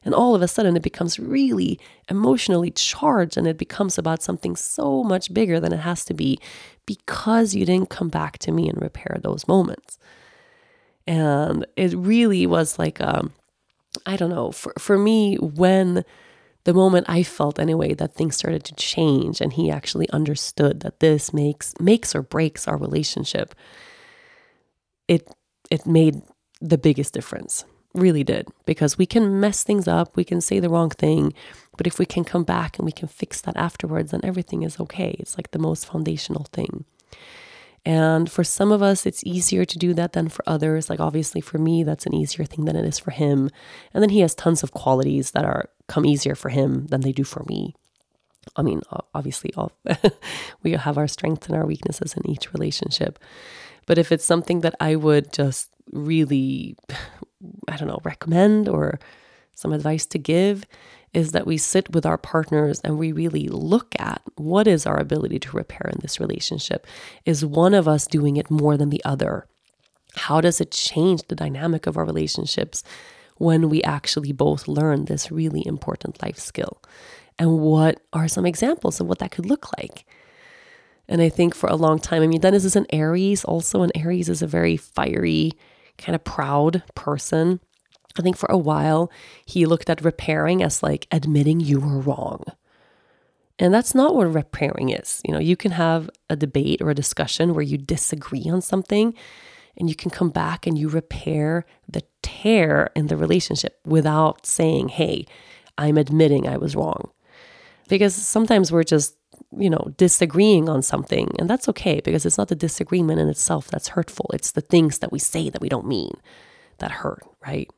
And all of a sudden it becomes really emotionally charged and it becomes about something so much bigger than it has to be because you didn't come back to me and repair those moments. And it really was like, um, I don't know, for, for me, when the moment I felt anyway that things started to change and he actually understood that this makes makes or breaks our relationship, it it made the biggest difference. Really did. Because we can mess things up, we can say the wrong thing, but if we can come back and we can fix that afterwards, then everything is okay. It's like the most foundational thing. And for some of us, it's easier to do that than for others. Like obviously for me, that's an easier thing than it is for him. And then he has tons of qualities that are come easier for him than they do for me. I mean, obviously all, we have our strengths and our weaknesses in each relationship. But if it's something that I would just really, I don't know, recommend or some advice to give, is that we sit with our partners and we really look at what is our ability to repair in this relationship. Is one of us doing it more than the other? How does it change the dynamic of our relationships when we actually both learn this really important life skill? And what are some examples of what that could look like? And I think for a long time, I mean, Dennis is an Aries also, and Aries is a very fiery, kind of proud person. I think for a while, he looked at repairing as like admitting you were wrong. And that's not what repairing is. You know, you can have a debate or a discussion where you disagree on something and you can come back and you repair the tear in the relationship without saying, hey, I'm admitting I was wrong. Because sometimes we're just, you know, disagreeing on something, and that's okay because it's not the disagreement in itself that's hurtful. It's the things that we say that we don't mean that hurt, right?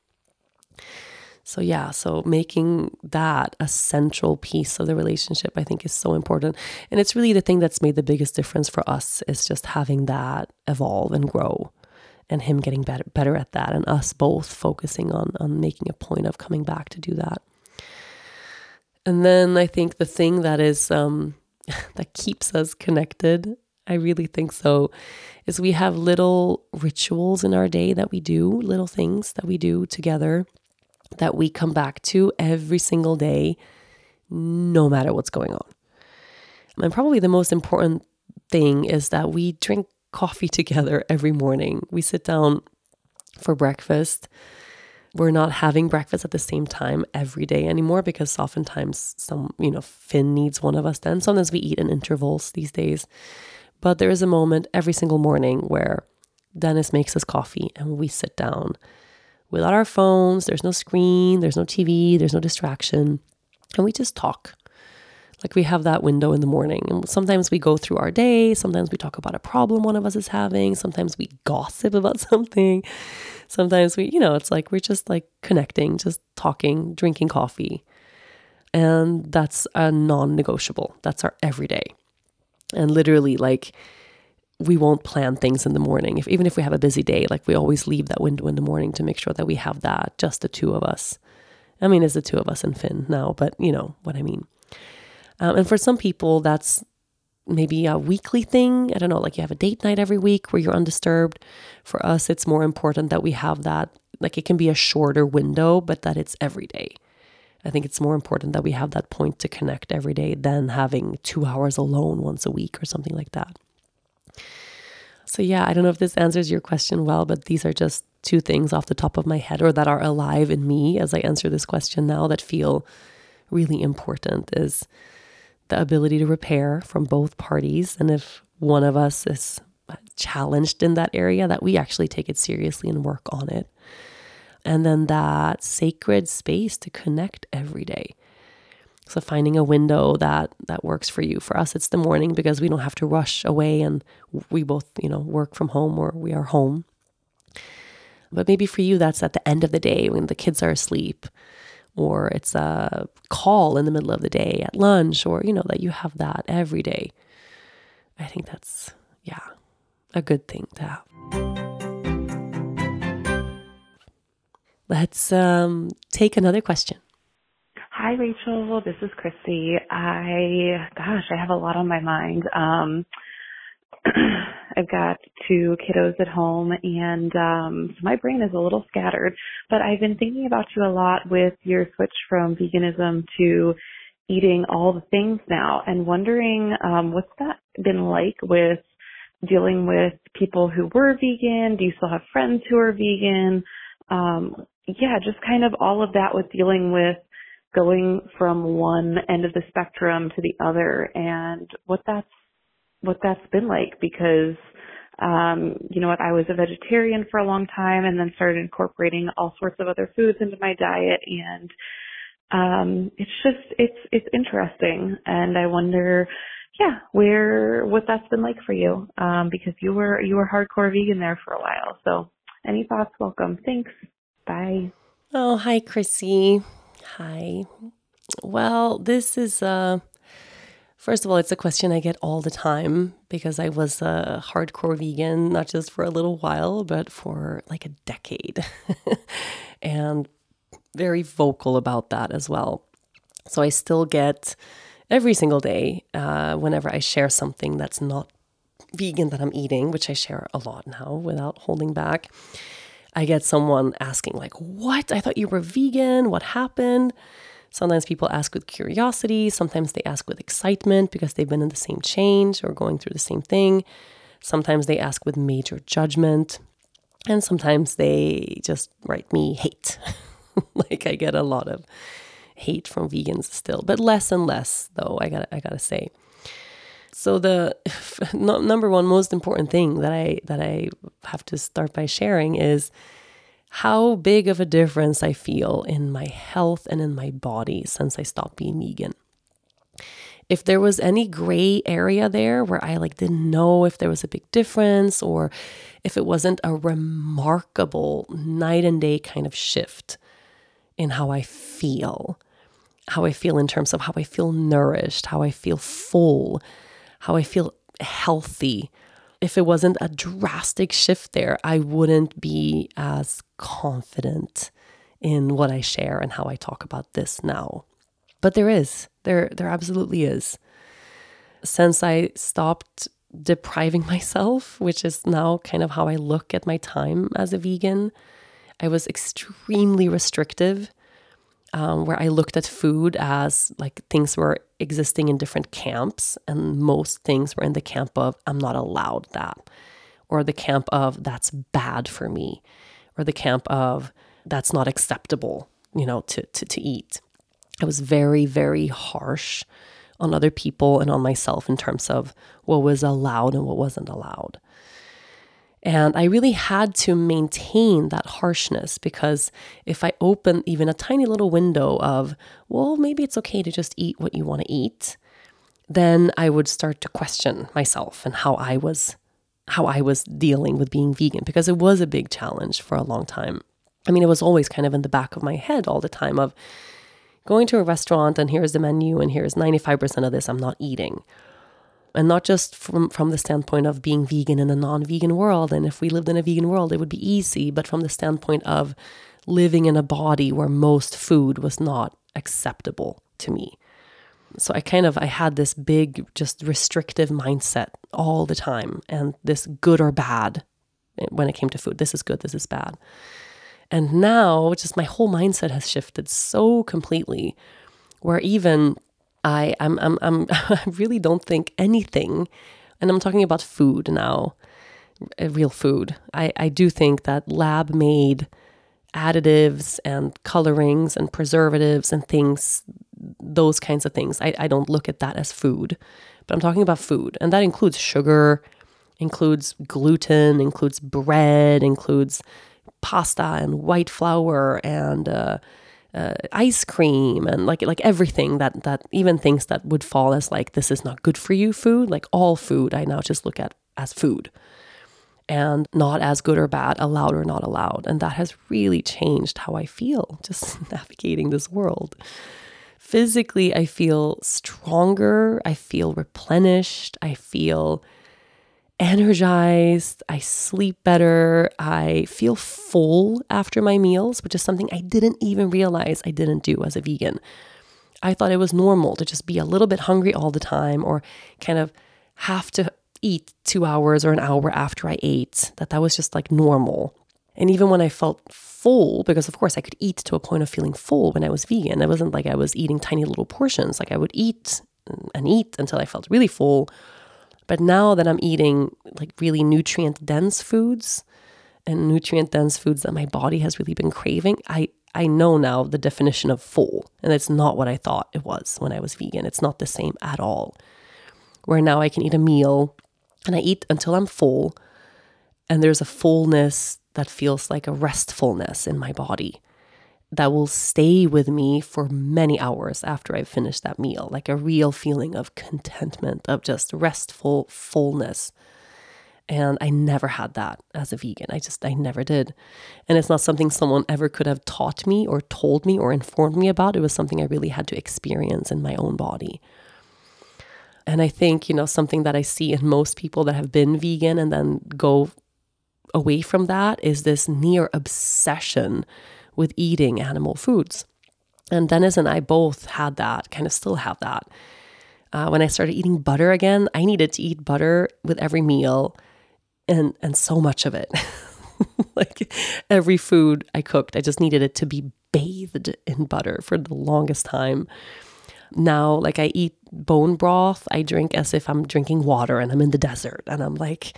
So yeah, so making that a central piece of the relationship, I think is so important. And it's really the thing that's made the biggest difference for us is just having that evolve and grow and him getting better, better at that and us both focusing on, on making a point of coming back to do that. And then I think the thing that is, um, that keeps us connected, I really think so, is we have little rituals in our day that we do, little things that we do together that we come back to every single day, no matter what's going on. And probably the most important thing is that we drink coffee together every morning. We sit down for breakfast. We're not having breakfast at the same time every day anymore because oftentimes some, you know, Finn needs one of us then. Sometimes we eat in intervals these days. But there is a moment every single morning where Dennis makes us coffee and we sit down without our phones. There's no screen, there's no T V, there's no distraction. And we just talk. Like we have that window in the morning. And sometimes we go through our day. Sometimes we talk about a problem one of us is having. Sometimes we gossip about something. Sometimes we, you know, it's like we're just like connecting, just talking, drinking coffee. And that's a non-negotiable. That's our everyday. And literally, like, we won't plan things in the morning. If even if we have a busy day, like we always leave that window in the morning to make sure that we have that, just the two of us. I mean, it's the two of us and Finn now, but you know what I mean. Um, and for some people, that's maybe a weekly thing. I don't know, like you have a date night every week where you're undisturbed. For us, it's more important that we have that, like it can be a shorter window, but that it's every day. I think it's more important that we have that point to connect every day than having two hours alone once a week or something like that. So yeah, I don't know if this answers your question well, but these are just two things off the top of my head or that are alive in me as I answer this question now that feel really important is the ability to repair from both parties. And if one of us is challenged in that area, that we actually take it seriously and work on it. And then that sacred space to connect every day. So finding a window that that works for you. For us, it's the morning because we don't have to rush away and we both, you know, work from home or we are home. But maybe for you, that's at the end of the day when the kids are asleep, or it's a call in the middle of the day at lunch, or, you know, that you have that every day. I think that's, yeah, a good thing to have. Let's um, take another question. Hi, Rachel. This is Christy. I, gosh, I have a lot on my mind. Um, I've got two kiddos at home, and um, so my brain is a little scattered. But I've been thinking about you a lot with your switch from veganism to eating all the things now, and wondering um, what's that been like with dealing with people who were vegan? Do you still have friends who are vegan? Um, yeah, just kind of all of that with dealing with going from one end of the spectrum to the other, and what that's what that's been like. Because um, you know what, I was a vegetarian for a long time, and then started incorporating all sorts of other foods into my diet, and Um, it's just, it's, it's interesting. And I wonder, yeah, where, what that's been like for you. Um, because you were, you were hardcore vegan there for a while. So any thoughts? Welcome. Thanks. Bye. Oh, hi, Chrissy. Hi. Well, this is, uh, first of all, it's a question I get all the time, because I was a hardcore vegan, not just for a little while, but for like a decade. And very vocal about that as well. So I still get every single day, uh, whenever I share something that's not vegan that I'm eating, which I share a lot now without holding back, I get someone asking like, what? I thought you were vegan. What happened? Sometimes people ask with curiosity. Sometimes they ask with excitement because they've been in the same change or going through the same thing. Sometimes they ask with major judgment. And sometimes they just write me hate. Like, I get a lot of hate from vegans still, but less and less, though, I gotta, I gotta say. So the no, number one most important thing that I that I have to start by sharing is how big of a difference I feel in my health and in my body since I stopped being vegan. If there was any gray area there where I like didn't know if there was a big difference, or if it wasn't a remarkable night and day kind of shift in how I feel, how I feel in terms of how I feel nourished, how I feel full, how I feel healthy. If it wasn't a drastic shift there, I wouldn't be as confident in what I share and how I talk about this now. But there is, there, there absolutely is. Since I stopped depriving myself, which is now kind of how I look at my time as a vegan, I was extremely restrictive, um, where I looked at food as like things were existing in different camps, and most things were in the camp of I'm not allowed that, or the camp of that's bad for me, or the camp of that's not acceptable, you know, to to, to eat. I was very, very harsh on other people and on myself in terms of what was allowed and what wasn't allowed. And I really had to maintain that harshness, because if I open even a tiny little window of, well, maybe it's okay to just eat what you want to eat, then I would start to question myself and how I was, how I was dealing with being vegan, because it was a big challenge for a long time. I mean, it was always kind of in the back of my head all the time of going to a restaurant and here's the menu and here's ninety-five percent of this I'm not eating. And not just from, from the standpoint of being vegan in a non-vegan world. And if we lived in a vegan world, it would be easy. But from the standpoint of living in a body where most food was not acceptable to me. So I kind of, I had this big, just restrictive mindset all the time. And this good or bad when it came to food. This is good, this is bad. And now just my whole mindset has shifted so completely, where even I I'm, I'm, I'm, I really don't think anything, and I'm talking about food now, real food. I, I do think that lab-made additives and colorings and preservatives and things, those kinds of things, I, I don't look at that as food. But I'm talking about food, and that includes sugar, includes gluten, includes bread, includes pasta and white flour and uh, uh, ice cream and like like everything that that even things that would fall as like this is not good for you food, like all food I now just look at as food and not as good or bad, allowed or not allowed. And that has really changed how I feel just navigating this world. Physically, I feel stronger, I feel replenished, I feel energized, I sleep better, I feel full after my meals, which is something I didn't even realize I didn't do as a vegan. I thought it was normal to just be a little bit hungry all the time, or kind of have to eat two hours or an hour after I ate, that that was just like normal. And even when I felt full, because of course I could eat to a point of feeling full when I was vegan. It wasn't like I was eating tiny little portions. Like I would eat and eat until I felt really full. But now that I'm eating like really nutrient dense foods and nutrient dense foods that my body has really been craving, I, I know now the definition of full. And it's not what I thought it was when I was vegan. It's not the same at all. Where now I can eat a meal and I eat until I'm full, and there's a fullness that feels like a restfulness in my body that will stay with me for many hours after I've finished that meal, like a real feeling of contentment, of just restful fullness. And I never had that as a vegan. I just, I never did. And it's not something someone ever could have taught me or told me or informed me about. It was something I really had to experience in my own body. And I think, you know, something that I see in most people that have been vegan and then go away from that is this near obsession with eating animal foods. And Dennis and I both had that, kind of still have that. Uh, when I started eating butter again, I needed to eat butter with every meal and, and so much of it. Like every food I cooked, I just needed it to be bathed in butter for the longest time. Now, like I eat bone broth, I drink as if I'm drinking water and I'm in the desert and I'm like,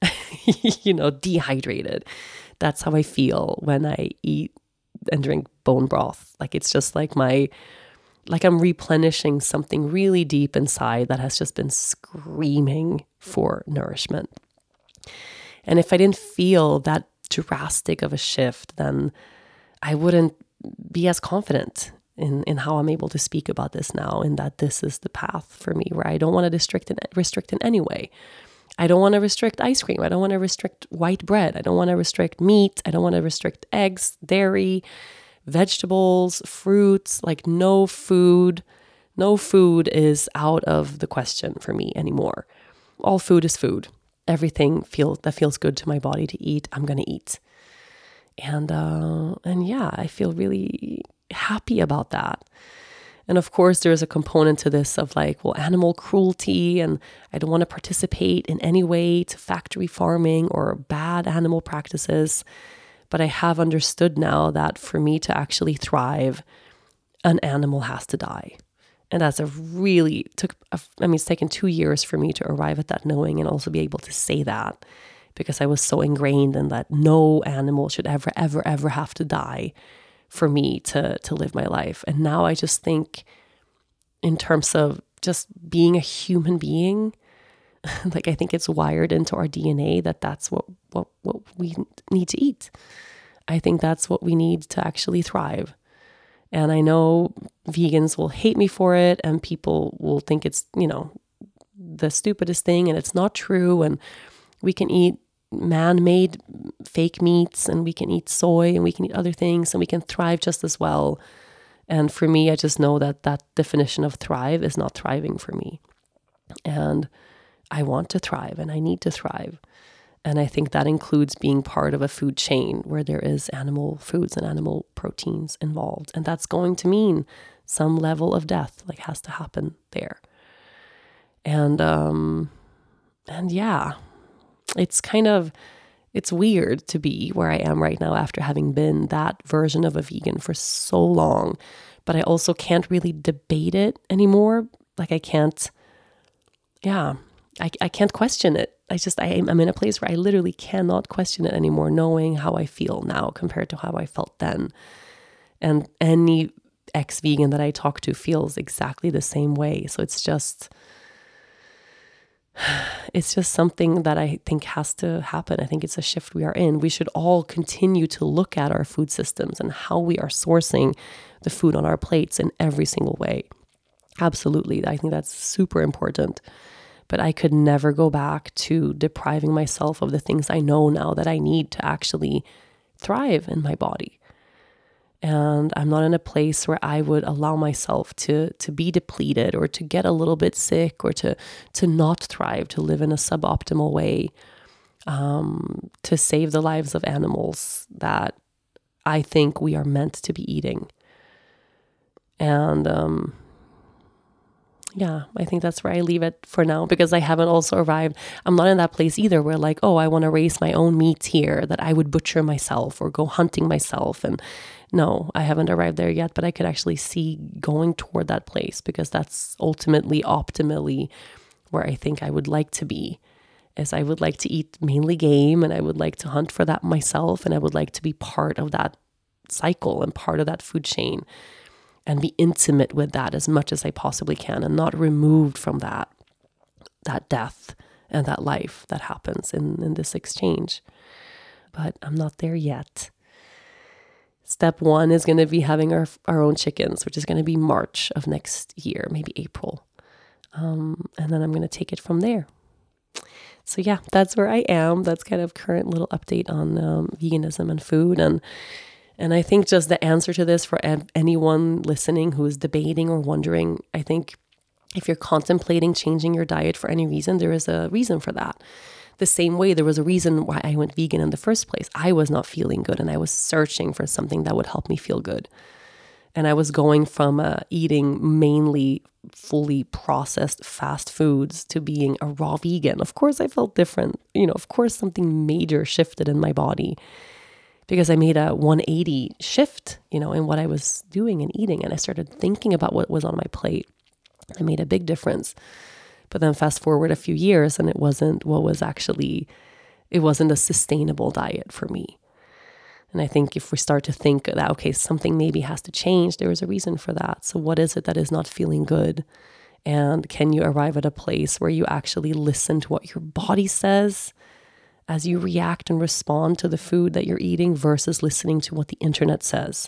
you know, dehydrated. That's how I feel when I eat and drink bone broth. Like it's just like my, like I'm replenishing something really deep inside that has just been screaming for nourishment. And if I didn't feel that drastic of a shift, then I wouldn't be as confident in, in how I'm able to speak about this now, and that this is the path for me, where I don't want to restrict in, restrict in any way. I don't want to restrict ice cream. I don't want to restrict white bread. I don't want to restrict meat. I don't want to restrict eggs, dairy, vegetables, fruits. Like no food, no food is out of the question for me anymore. All food is food. Everything feels that feels good to my body to eat, I'm going to eat. And uh, and yeah, I feel really happy about that. And of course, there's a component to this of like, well, animal cruelty, and I don't want to participate in any way to factory farming or bad animal practices. But I have understood now that for me to actually thrive, an animal has to die. And that's a really, took. A, I mean, it's taken two years for me to arrive at that knowing and also be able to say that, because I was so ingrained in that no animal should ever, ever, ever have to die for me to, to live my life. And now I just think in terms of just being a human being, like I think it's wired into our D N A that that's what, what, what we need to eat. I think that's what we need to actually thrive. And I know vegans will hate me for it, and people will think it's, you know, the stupidest thing, and it's not true. And we can eat man-made fake meats, and we can eat soy, and we can eat other things, and we can thrive just as well. And for me, I just know that that definition of thrive is not thriving for me. And I want to thrive, and I need to thrive. And I think that includes being part of a food chain where there is animal foods and animal proteins involved. And that's going to mean some level of death, like has to happen there. And, um, and yeah, it's kind of, it's weird to be where I am right now after having been that version of a vegan for so long, but I also can't really debate it anymore. Like I can't, yeah, I, I can't question it. I just, I, I'm in a place where I literally cannot question it anymore, knowing how I feel now compared to how I felt then. And any ex-vegan that I talk to feels exactly the same way. So it's just, it's just something that I think has to happen. I think it's a shift we are in. We should all continue to look at our food systems and how we are sourcing the food on our plates in every single way. Absolutely. I think that's super important. But I could never go back to depriving myself of the things I know now that I need to actually thrive in my body. And I'm not in a place where I would allow myself to to be depleted or to get a little bit sick or to to not thrive, to live in a suboptimal way, um, to save the lives of animals that I think we are meant to be eating. And um Yeah, I think that's where I leave it for now, because I haven't also arrived. I'm not in that place either where like, oh, I want to raise my own meat here that I would butcher myself or go hunting myself. And no, I haven't arrived there yet, but I could actually see going toward that place, because that's ultimately, optimally where I think I would like to be. Is I would like to eat mainly game, and I would like to hunt for that myself, and I would like to be part of that cycle and part of that food chain, and be intimate with that as much as I possibly can, and not removed from that, that death and that life that happens in, in this exchange. But I'm not there yet. Step one is going to be having our, our own chickens, which is going to be March of next year, maybe April. Um, and then I'm going to take it from there. So yeah, that's where I am. That's kind of current little update on um, veganism and food. And And I think just the answer to this for anyone listening who is debating or wondering, I think if you're contemplating changing your diet for any reason, there is a reason for that. The same way there was a reason why I went vegan in the first place. I was not feeling good, and I was searching for something that would help me feel good. And I was going from uh, eating mainly fully processed fast foods to being a raw vegan. Of course, I felt different. You know, of course, something major shifted in my body, because I made a one eighty shift, you know, in what I was doing and eating. And I started thinking about what was on my plate. I made a big difference. But then fast forward a few years, and it wasn't what was actually, it wasn't a sustainable diet for me. And I think if we start to think that, okay, something maybe has to change, there is a reason for that. So what is it that is not feeling good? And can you arrive at a place where you actually listen to what your body says as you react and respond to the food that you're eating, versus listening to what the internet says?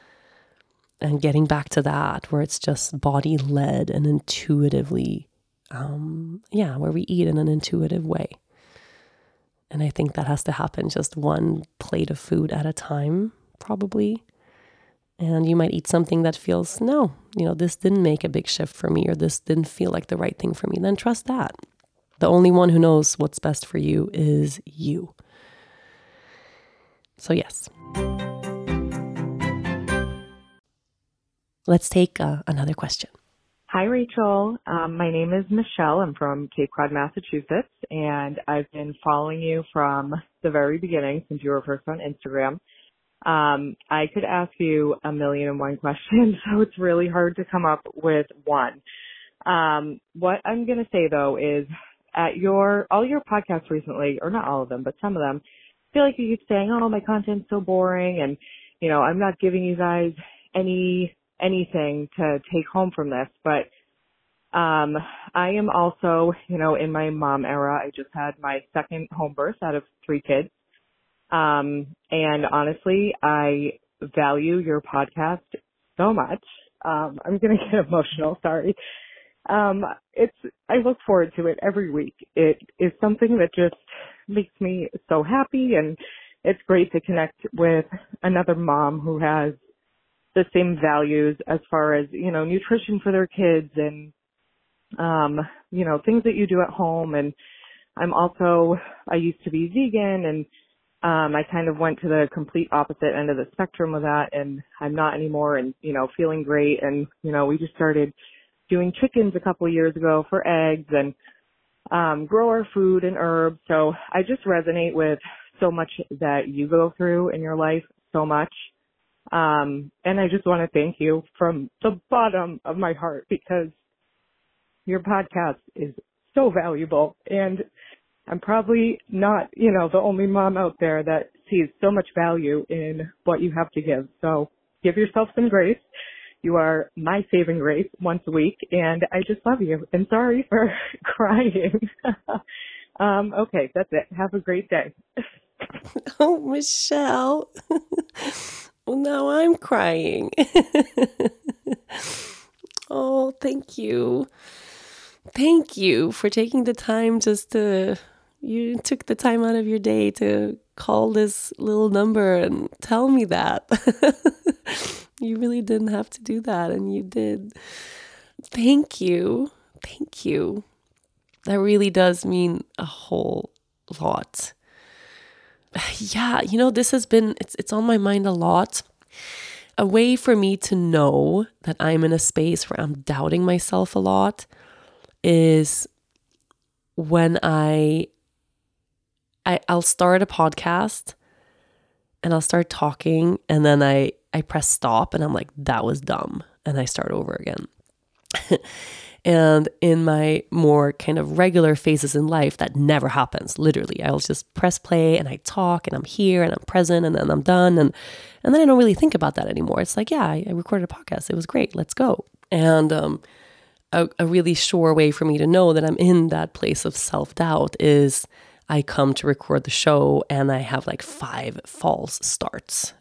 And getting back to that, where it's just body-led and intuitively, um, yeah, where we eat in an intuitive way. And I think that has to happen just one plate of food at a time, probably. And you might eat something that feels, no, you know, this didn't make a big shift for me, or this didn't feel like the right thing for me. Then trust that. The only one who knows what's best for you is you. So yes. Let's take uh, another question. Hi, Rachel. Um, my name is Michelle. I'm from Cape Cod, Massachusetts, and I've been following you from the very beginning, since you were first on Instagram. Um, I could ask you a million and one questions, so it's really hard to come up with one. Um, what I'm going to say, though, is at your, all your podcasts recently, or not all of them, but some of them, I feel like you keep saying, oh, my content's so boring, and, you know, I'm not giving you guys any, anything to take home from this. But, um, I am also, you know, in my mom era. I just had my second home birth out of three kids. Um, and honestly, I value your podcast so much. Um, I'm going to get emotional. Sorry. Um, it's, I look forward to it every week. It is something that just makes me so happy, and it's great to connect with another mom who has the same values as far as, you know, nutrition for their kids and, um, you know, things that you do at home. And I'm also, I used to be vegan, and, um, I kind of went to the complete opposite end of the spectrum with that, and I'm not anymore, and, you know, feeling great. And, you know, we just started doing chickens a couple of years ago for eggs, and um, grow our food and herbs. So I just resonate with so much that you go through in your life, so much. Um, and I just want to thank you from the bottom of my heart, because your podcast is so valuable, and I'm probably not, you know, the only mom out there that sees so much value in what you have to give. So give yourself some grace. You are my saving grace once a week, and I just love you. And sorry for crying. um, okay, that's it. Have a great day. Oh, Michelle. Well, now I'm crying. Oh, thank you. Thank you for taking the time just to, you took the time out of your day to call this little number and tell me that. You really didn't have to do that, and you did. Thank you. Thank you. That really does mean a whole lot. Yeah, you know, this has been, it's it's on my mind a lot. a way for me to know that I'm in a space where I'm doubting myself a lot is when I, I I'll start a podcast and I'll start talking and then I, I press stop and I'm like, that was dumb. And I start over again. And in my more kind of regular phases in life, that never happens. Literally, I'll just press play and I talk and I'm here and I'm present and then I'm done. And, and then I don't really think about that anymore. It's like, yeah, I, I recorded a podcast. It was great. Let's go. And um, a, a really sure way for me to know that I'm in that place of self-doubt is I come to record the show and I have like five false starts.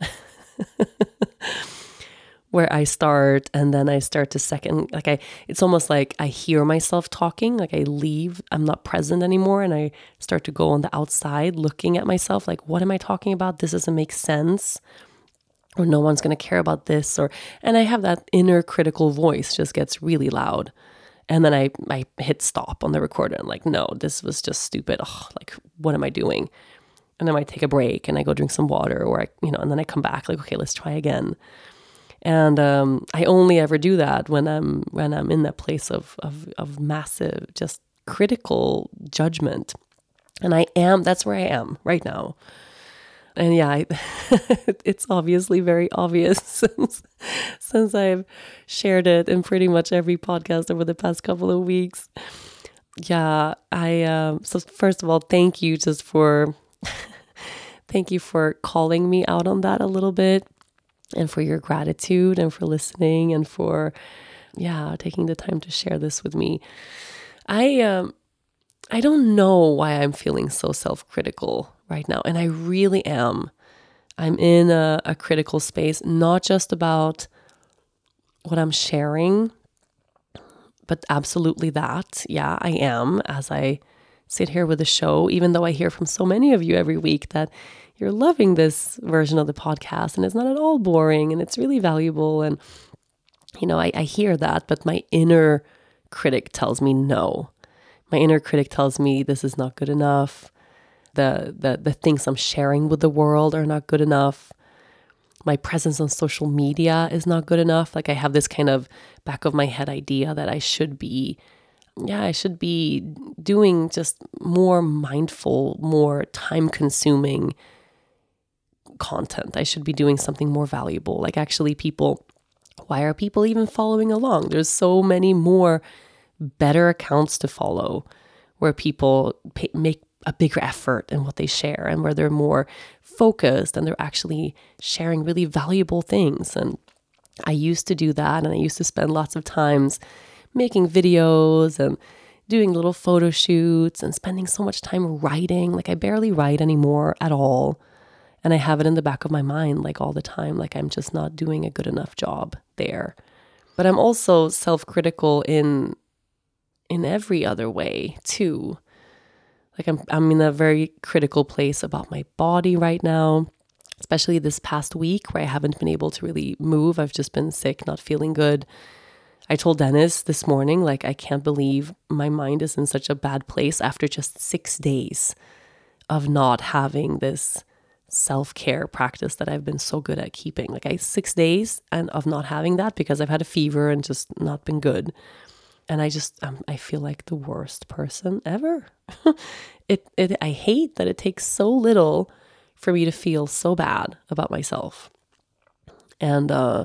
Where I start and then I start to second, like I, it's almost like I hear myself talking, like I leave, I'm not present anymore. And I start to go on the outside looking at myself, like, what am I talking about? This doesn't make sense. Or no one's going to care about this. Or, and I have that inner critical voice just gets really loud. And then I, I hit stop on the recorder and like, no, this was just stupid. Oh, like, what am I doing? And then I take a break and I go drink some water or I, you know, and then I come back like, okay, let's try again. And um, I only ever do that when I'm when I'm in that place of, of of massive, just critical judgment. And I am, that's where I am right now. And yeah, I, it's obviously very obvious since, since I've shared it in pretty much every podcast over the past couple of weeks. Yeah, I, um, so first of all, thank you just for, thank you for calling me out on that a little bit. And for your gratitude and for listening and for, yeah, taking the time to share this with me. I um, I don't know why I'm feeling so self-critical right now. And I really am. I'm in a, a critical space, not just about what I'm sharing, but absolutely that. Yeah, I am as I sit here with the show, even though I hear from so many of you every week that you're loving this version of the podcast and it's not at all boring and it's really valuable. And, you know, I, I hear that, but my inner critic tells me no. My inner critic tells me this is not good enough. The, the, the things I'm sharing with the world are not good enough. My presence on social media is not good enough. Like I have this kind of back of my head idea that I should be Yeah, I should be doing just more mindful, more time-consuming content. I should be doing something more valuable. Like actually people, why are people even following along? There's so many more better accounts to follow where people pay, make a bigger effort in what they share and where they're more focused and they're actually sharing really valuable things. And I used to do that and I used to spend lots of times making videos and doing little photo shoots and spending so much time writing. Like I barely write anymore at all. And I have it in the back of my mind like all the time, like I'm just not doing a good enough job there. But I'm also self-critical in in every other way too. Like I'm I'm in a very critical place about my body right now, especially this past week where I haven't been able to really move. I've just been sick, not feeling good. I told Dennis this morning, like, I can't believe my mind is in such a bad place after just six days of not having this self-care practice that I've been so good at keeping. Like I six days and of not having that because I've had a fever and just not been good. And I just, um, I feel like the worst person ever. it, it, I hate that it takes so little for me to feel so bad about myself. And, uh,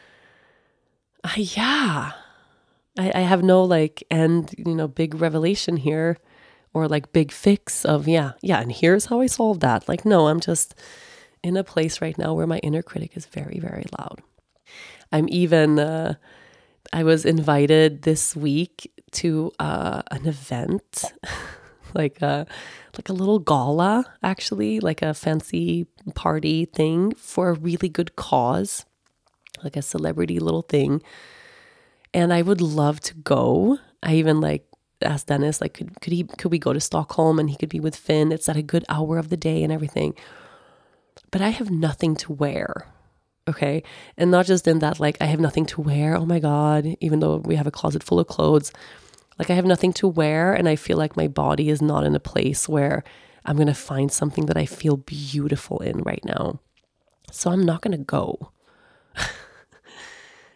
I, yeah, I, I have no like end, you know, big revelation here or like big fix of, yeah, yeah. And here's how I solved that. Like, no, I'm just in a place right now where my inner critic is very, very loud. I'm even, uh, I was invited this week to uh, an event, like a, like a little gala, actually, like a fancy party thing for a really good cause, like a celebrity little thing. And I would love to go. I even like asked Dennis, like, could could he could we go to Stockholm and he could be with Finn? It's at a good hour of the day and everything. But I have nothing to wear. Okay. And not just in that, like, I have nothing to wear. Oh my God. Even though we have a closet full of clothes, like I have nothing to wear. And I feel like my body is not in a place where I'm going to find something that I feel beautiful in right now. So I'm not going to go.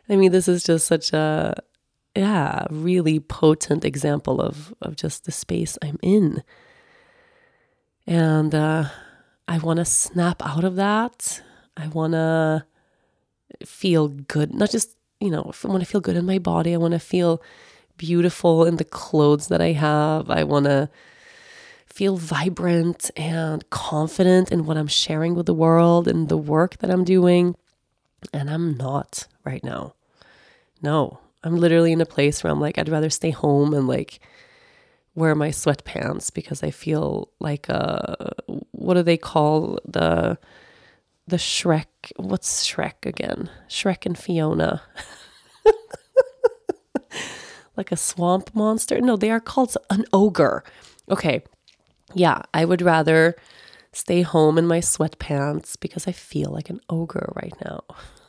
I mean, this is just such a, yeah, really potent example of, of just the space I'm in. And uh, I want to snap out of that. I want to feel good, not just, you know, I want to feel good in my body. I want to feel beautiful in the clothes that I have. I want to feel vibrant and confident in what I'm sharing with the world and the work that I'm doing. And I'm not right now. No, I'm literally in a place where I'm like, I'd rather stay home and like wear my sweatpants because I feel like, uh, what do they call the, the Shrek? What's Shrek again? Shrek and Fiona. Like a swamp monster? No, they are called an ogre. Okay. Yeah, I would rather stay home in my sweatpants because I feel like an ogre right now.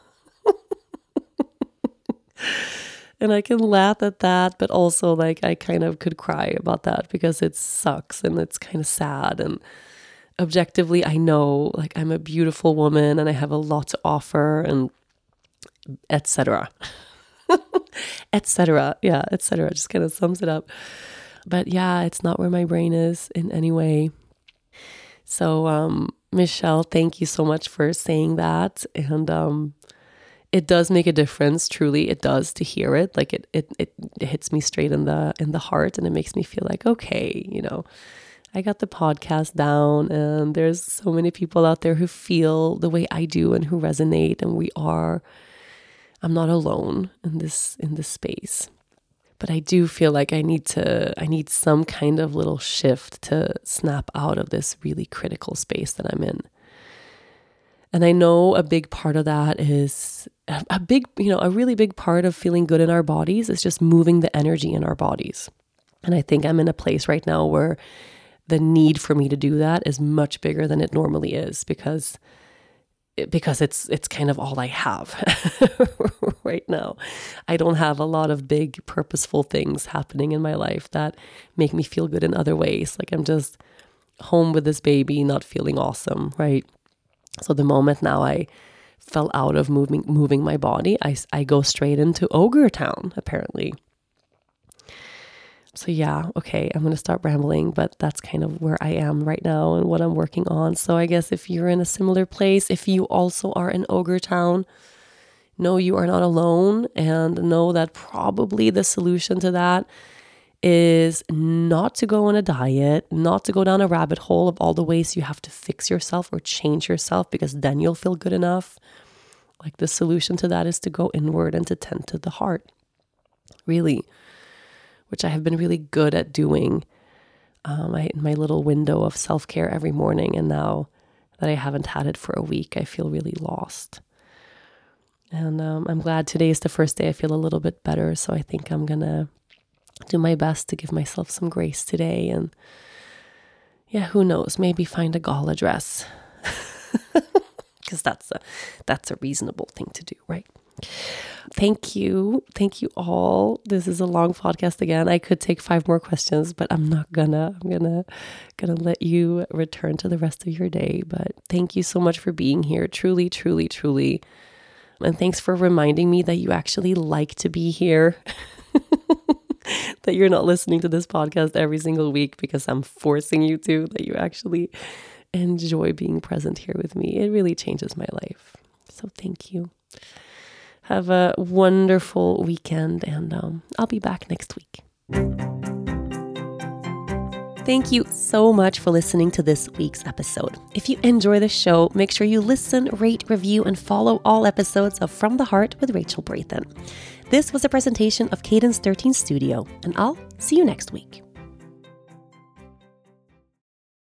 And I can laugh at that, but also like I kind of could cry about that because it sucks and it's kind of sad. And objectively, I know like I'm a beautiful woman and I have a lot to offer and et cetera et cetera. Yeah, et cetera. Just kind of sums it up. But yeah, it's not where my brain is in any way. So, um, Michelle, thank you so much for saying that. And um, it does make a difference. Truly, it does to hear it. Like it, it, it hits me straight in the in the heart, and it makes me feel like, okay, you know, I got the podcast down, and there's so many people out there who feel the way I do and who resonate, and we are. I'm not alone in this in this space. But I do feel like I need to, I need some kind of little shift to snap out of this really critical space that I'm in. And I know a big part of that is a, a big, you know, a really big part of feeling good in our bodies is just moving the energy in our bodies. And I think I'm in a place right now where the need for me to do that is much bigger than it normally is because because it's it's kind of all I have right now. I don't have a lot of big purposeful things happening in my life that make me feel good in other ways. Like I'm just home with this baby, not feeling awesome, right? So the moment now I fell out of moving moving my body, I, I go straight into Ogre Town, apparently. So yeah, okay, I'm going to stop rambling, but that's kind of where I am right now and what I'm working on. So I guess if you're in a similar place, if you also are in Ogre Town, know you are not alone and know that probably the solution to that is not to go on a diet, not to go down a rabbit hole of all the ways you have to fix yourself or change yourself because then you'll feel good enough. Like the solution to that is to go inward and to tend to the heart. Really. Which I have been really good at doing um, I, in my little window of self-care every morning. And now that I haven't had it for a week, I feel really lost. And um, I'm glad today is the first day I feel a little bit better. So I think I'm going to do my best to give myself some grace today. And yeah, who knows, maybe find a gala dress. Because that's a, that's a reasonable thing to do, right? Thank you. Thank you all. This is a long podcast again. I could take five more questions, but I'm not gonna. I'm gonna gonna let you return to the rest of your day. But thank you so much for being here. Truly, truly, truly. And thanks for reminding me that you actually like to be here. That you're not listening to this podcast every single week because I'm forcing you to, that you actually enjoy being present here with me. It really changes my life. So thank you. Have a wonderful weekend, and um, I'll be back next week. Thank you so much for listening to this week's episode. If you enjoy the show, make sure you listen, rate, review, and follow all episodes of From the Heart with Rachel Brathen. This was a presentation of Cadence thirteen Studio, and I'll see you next week.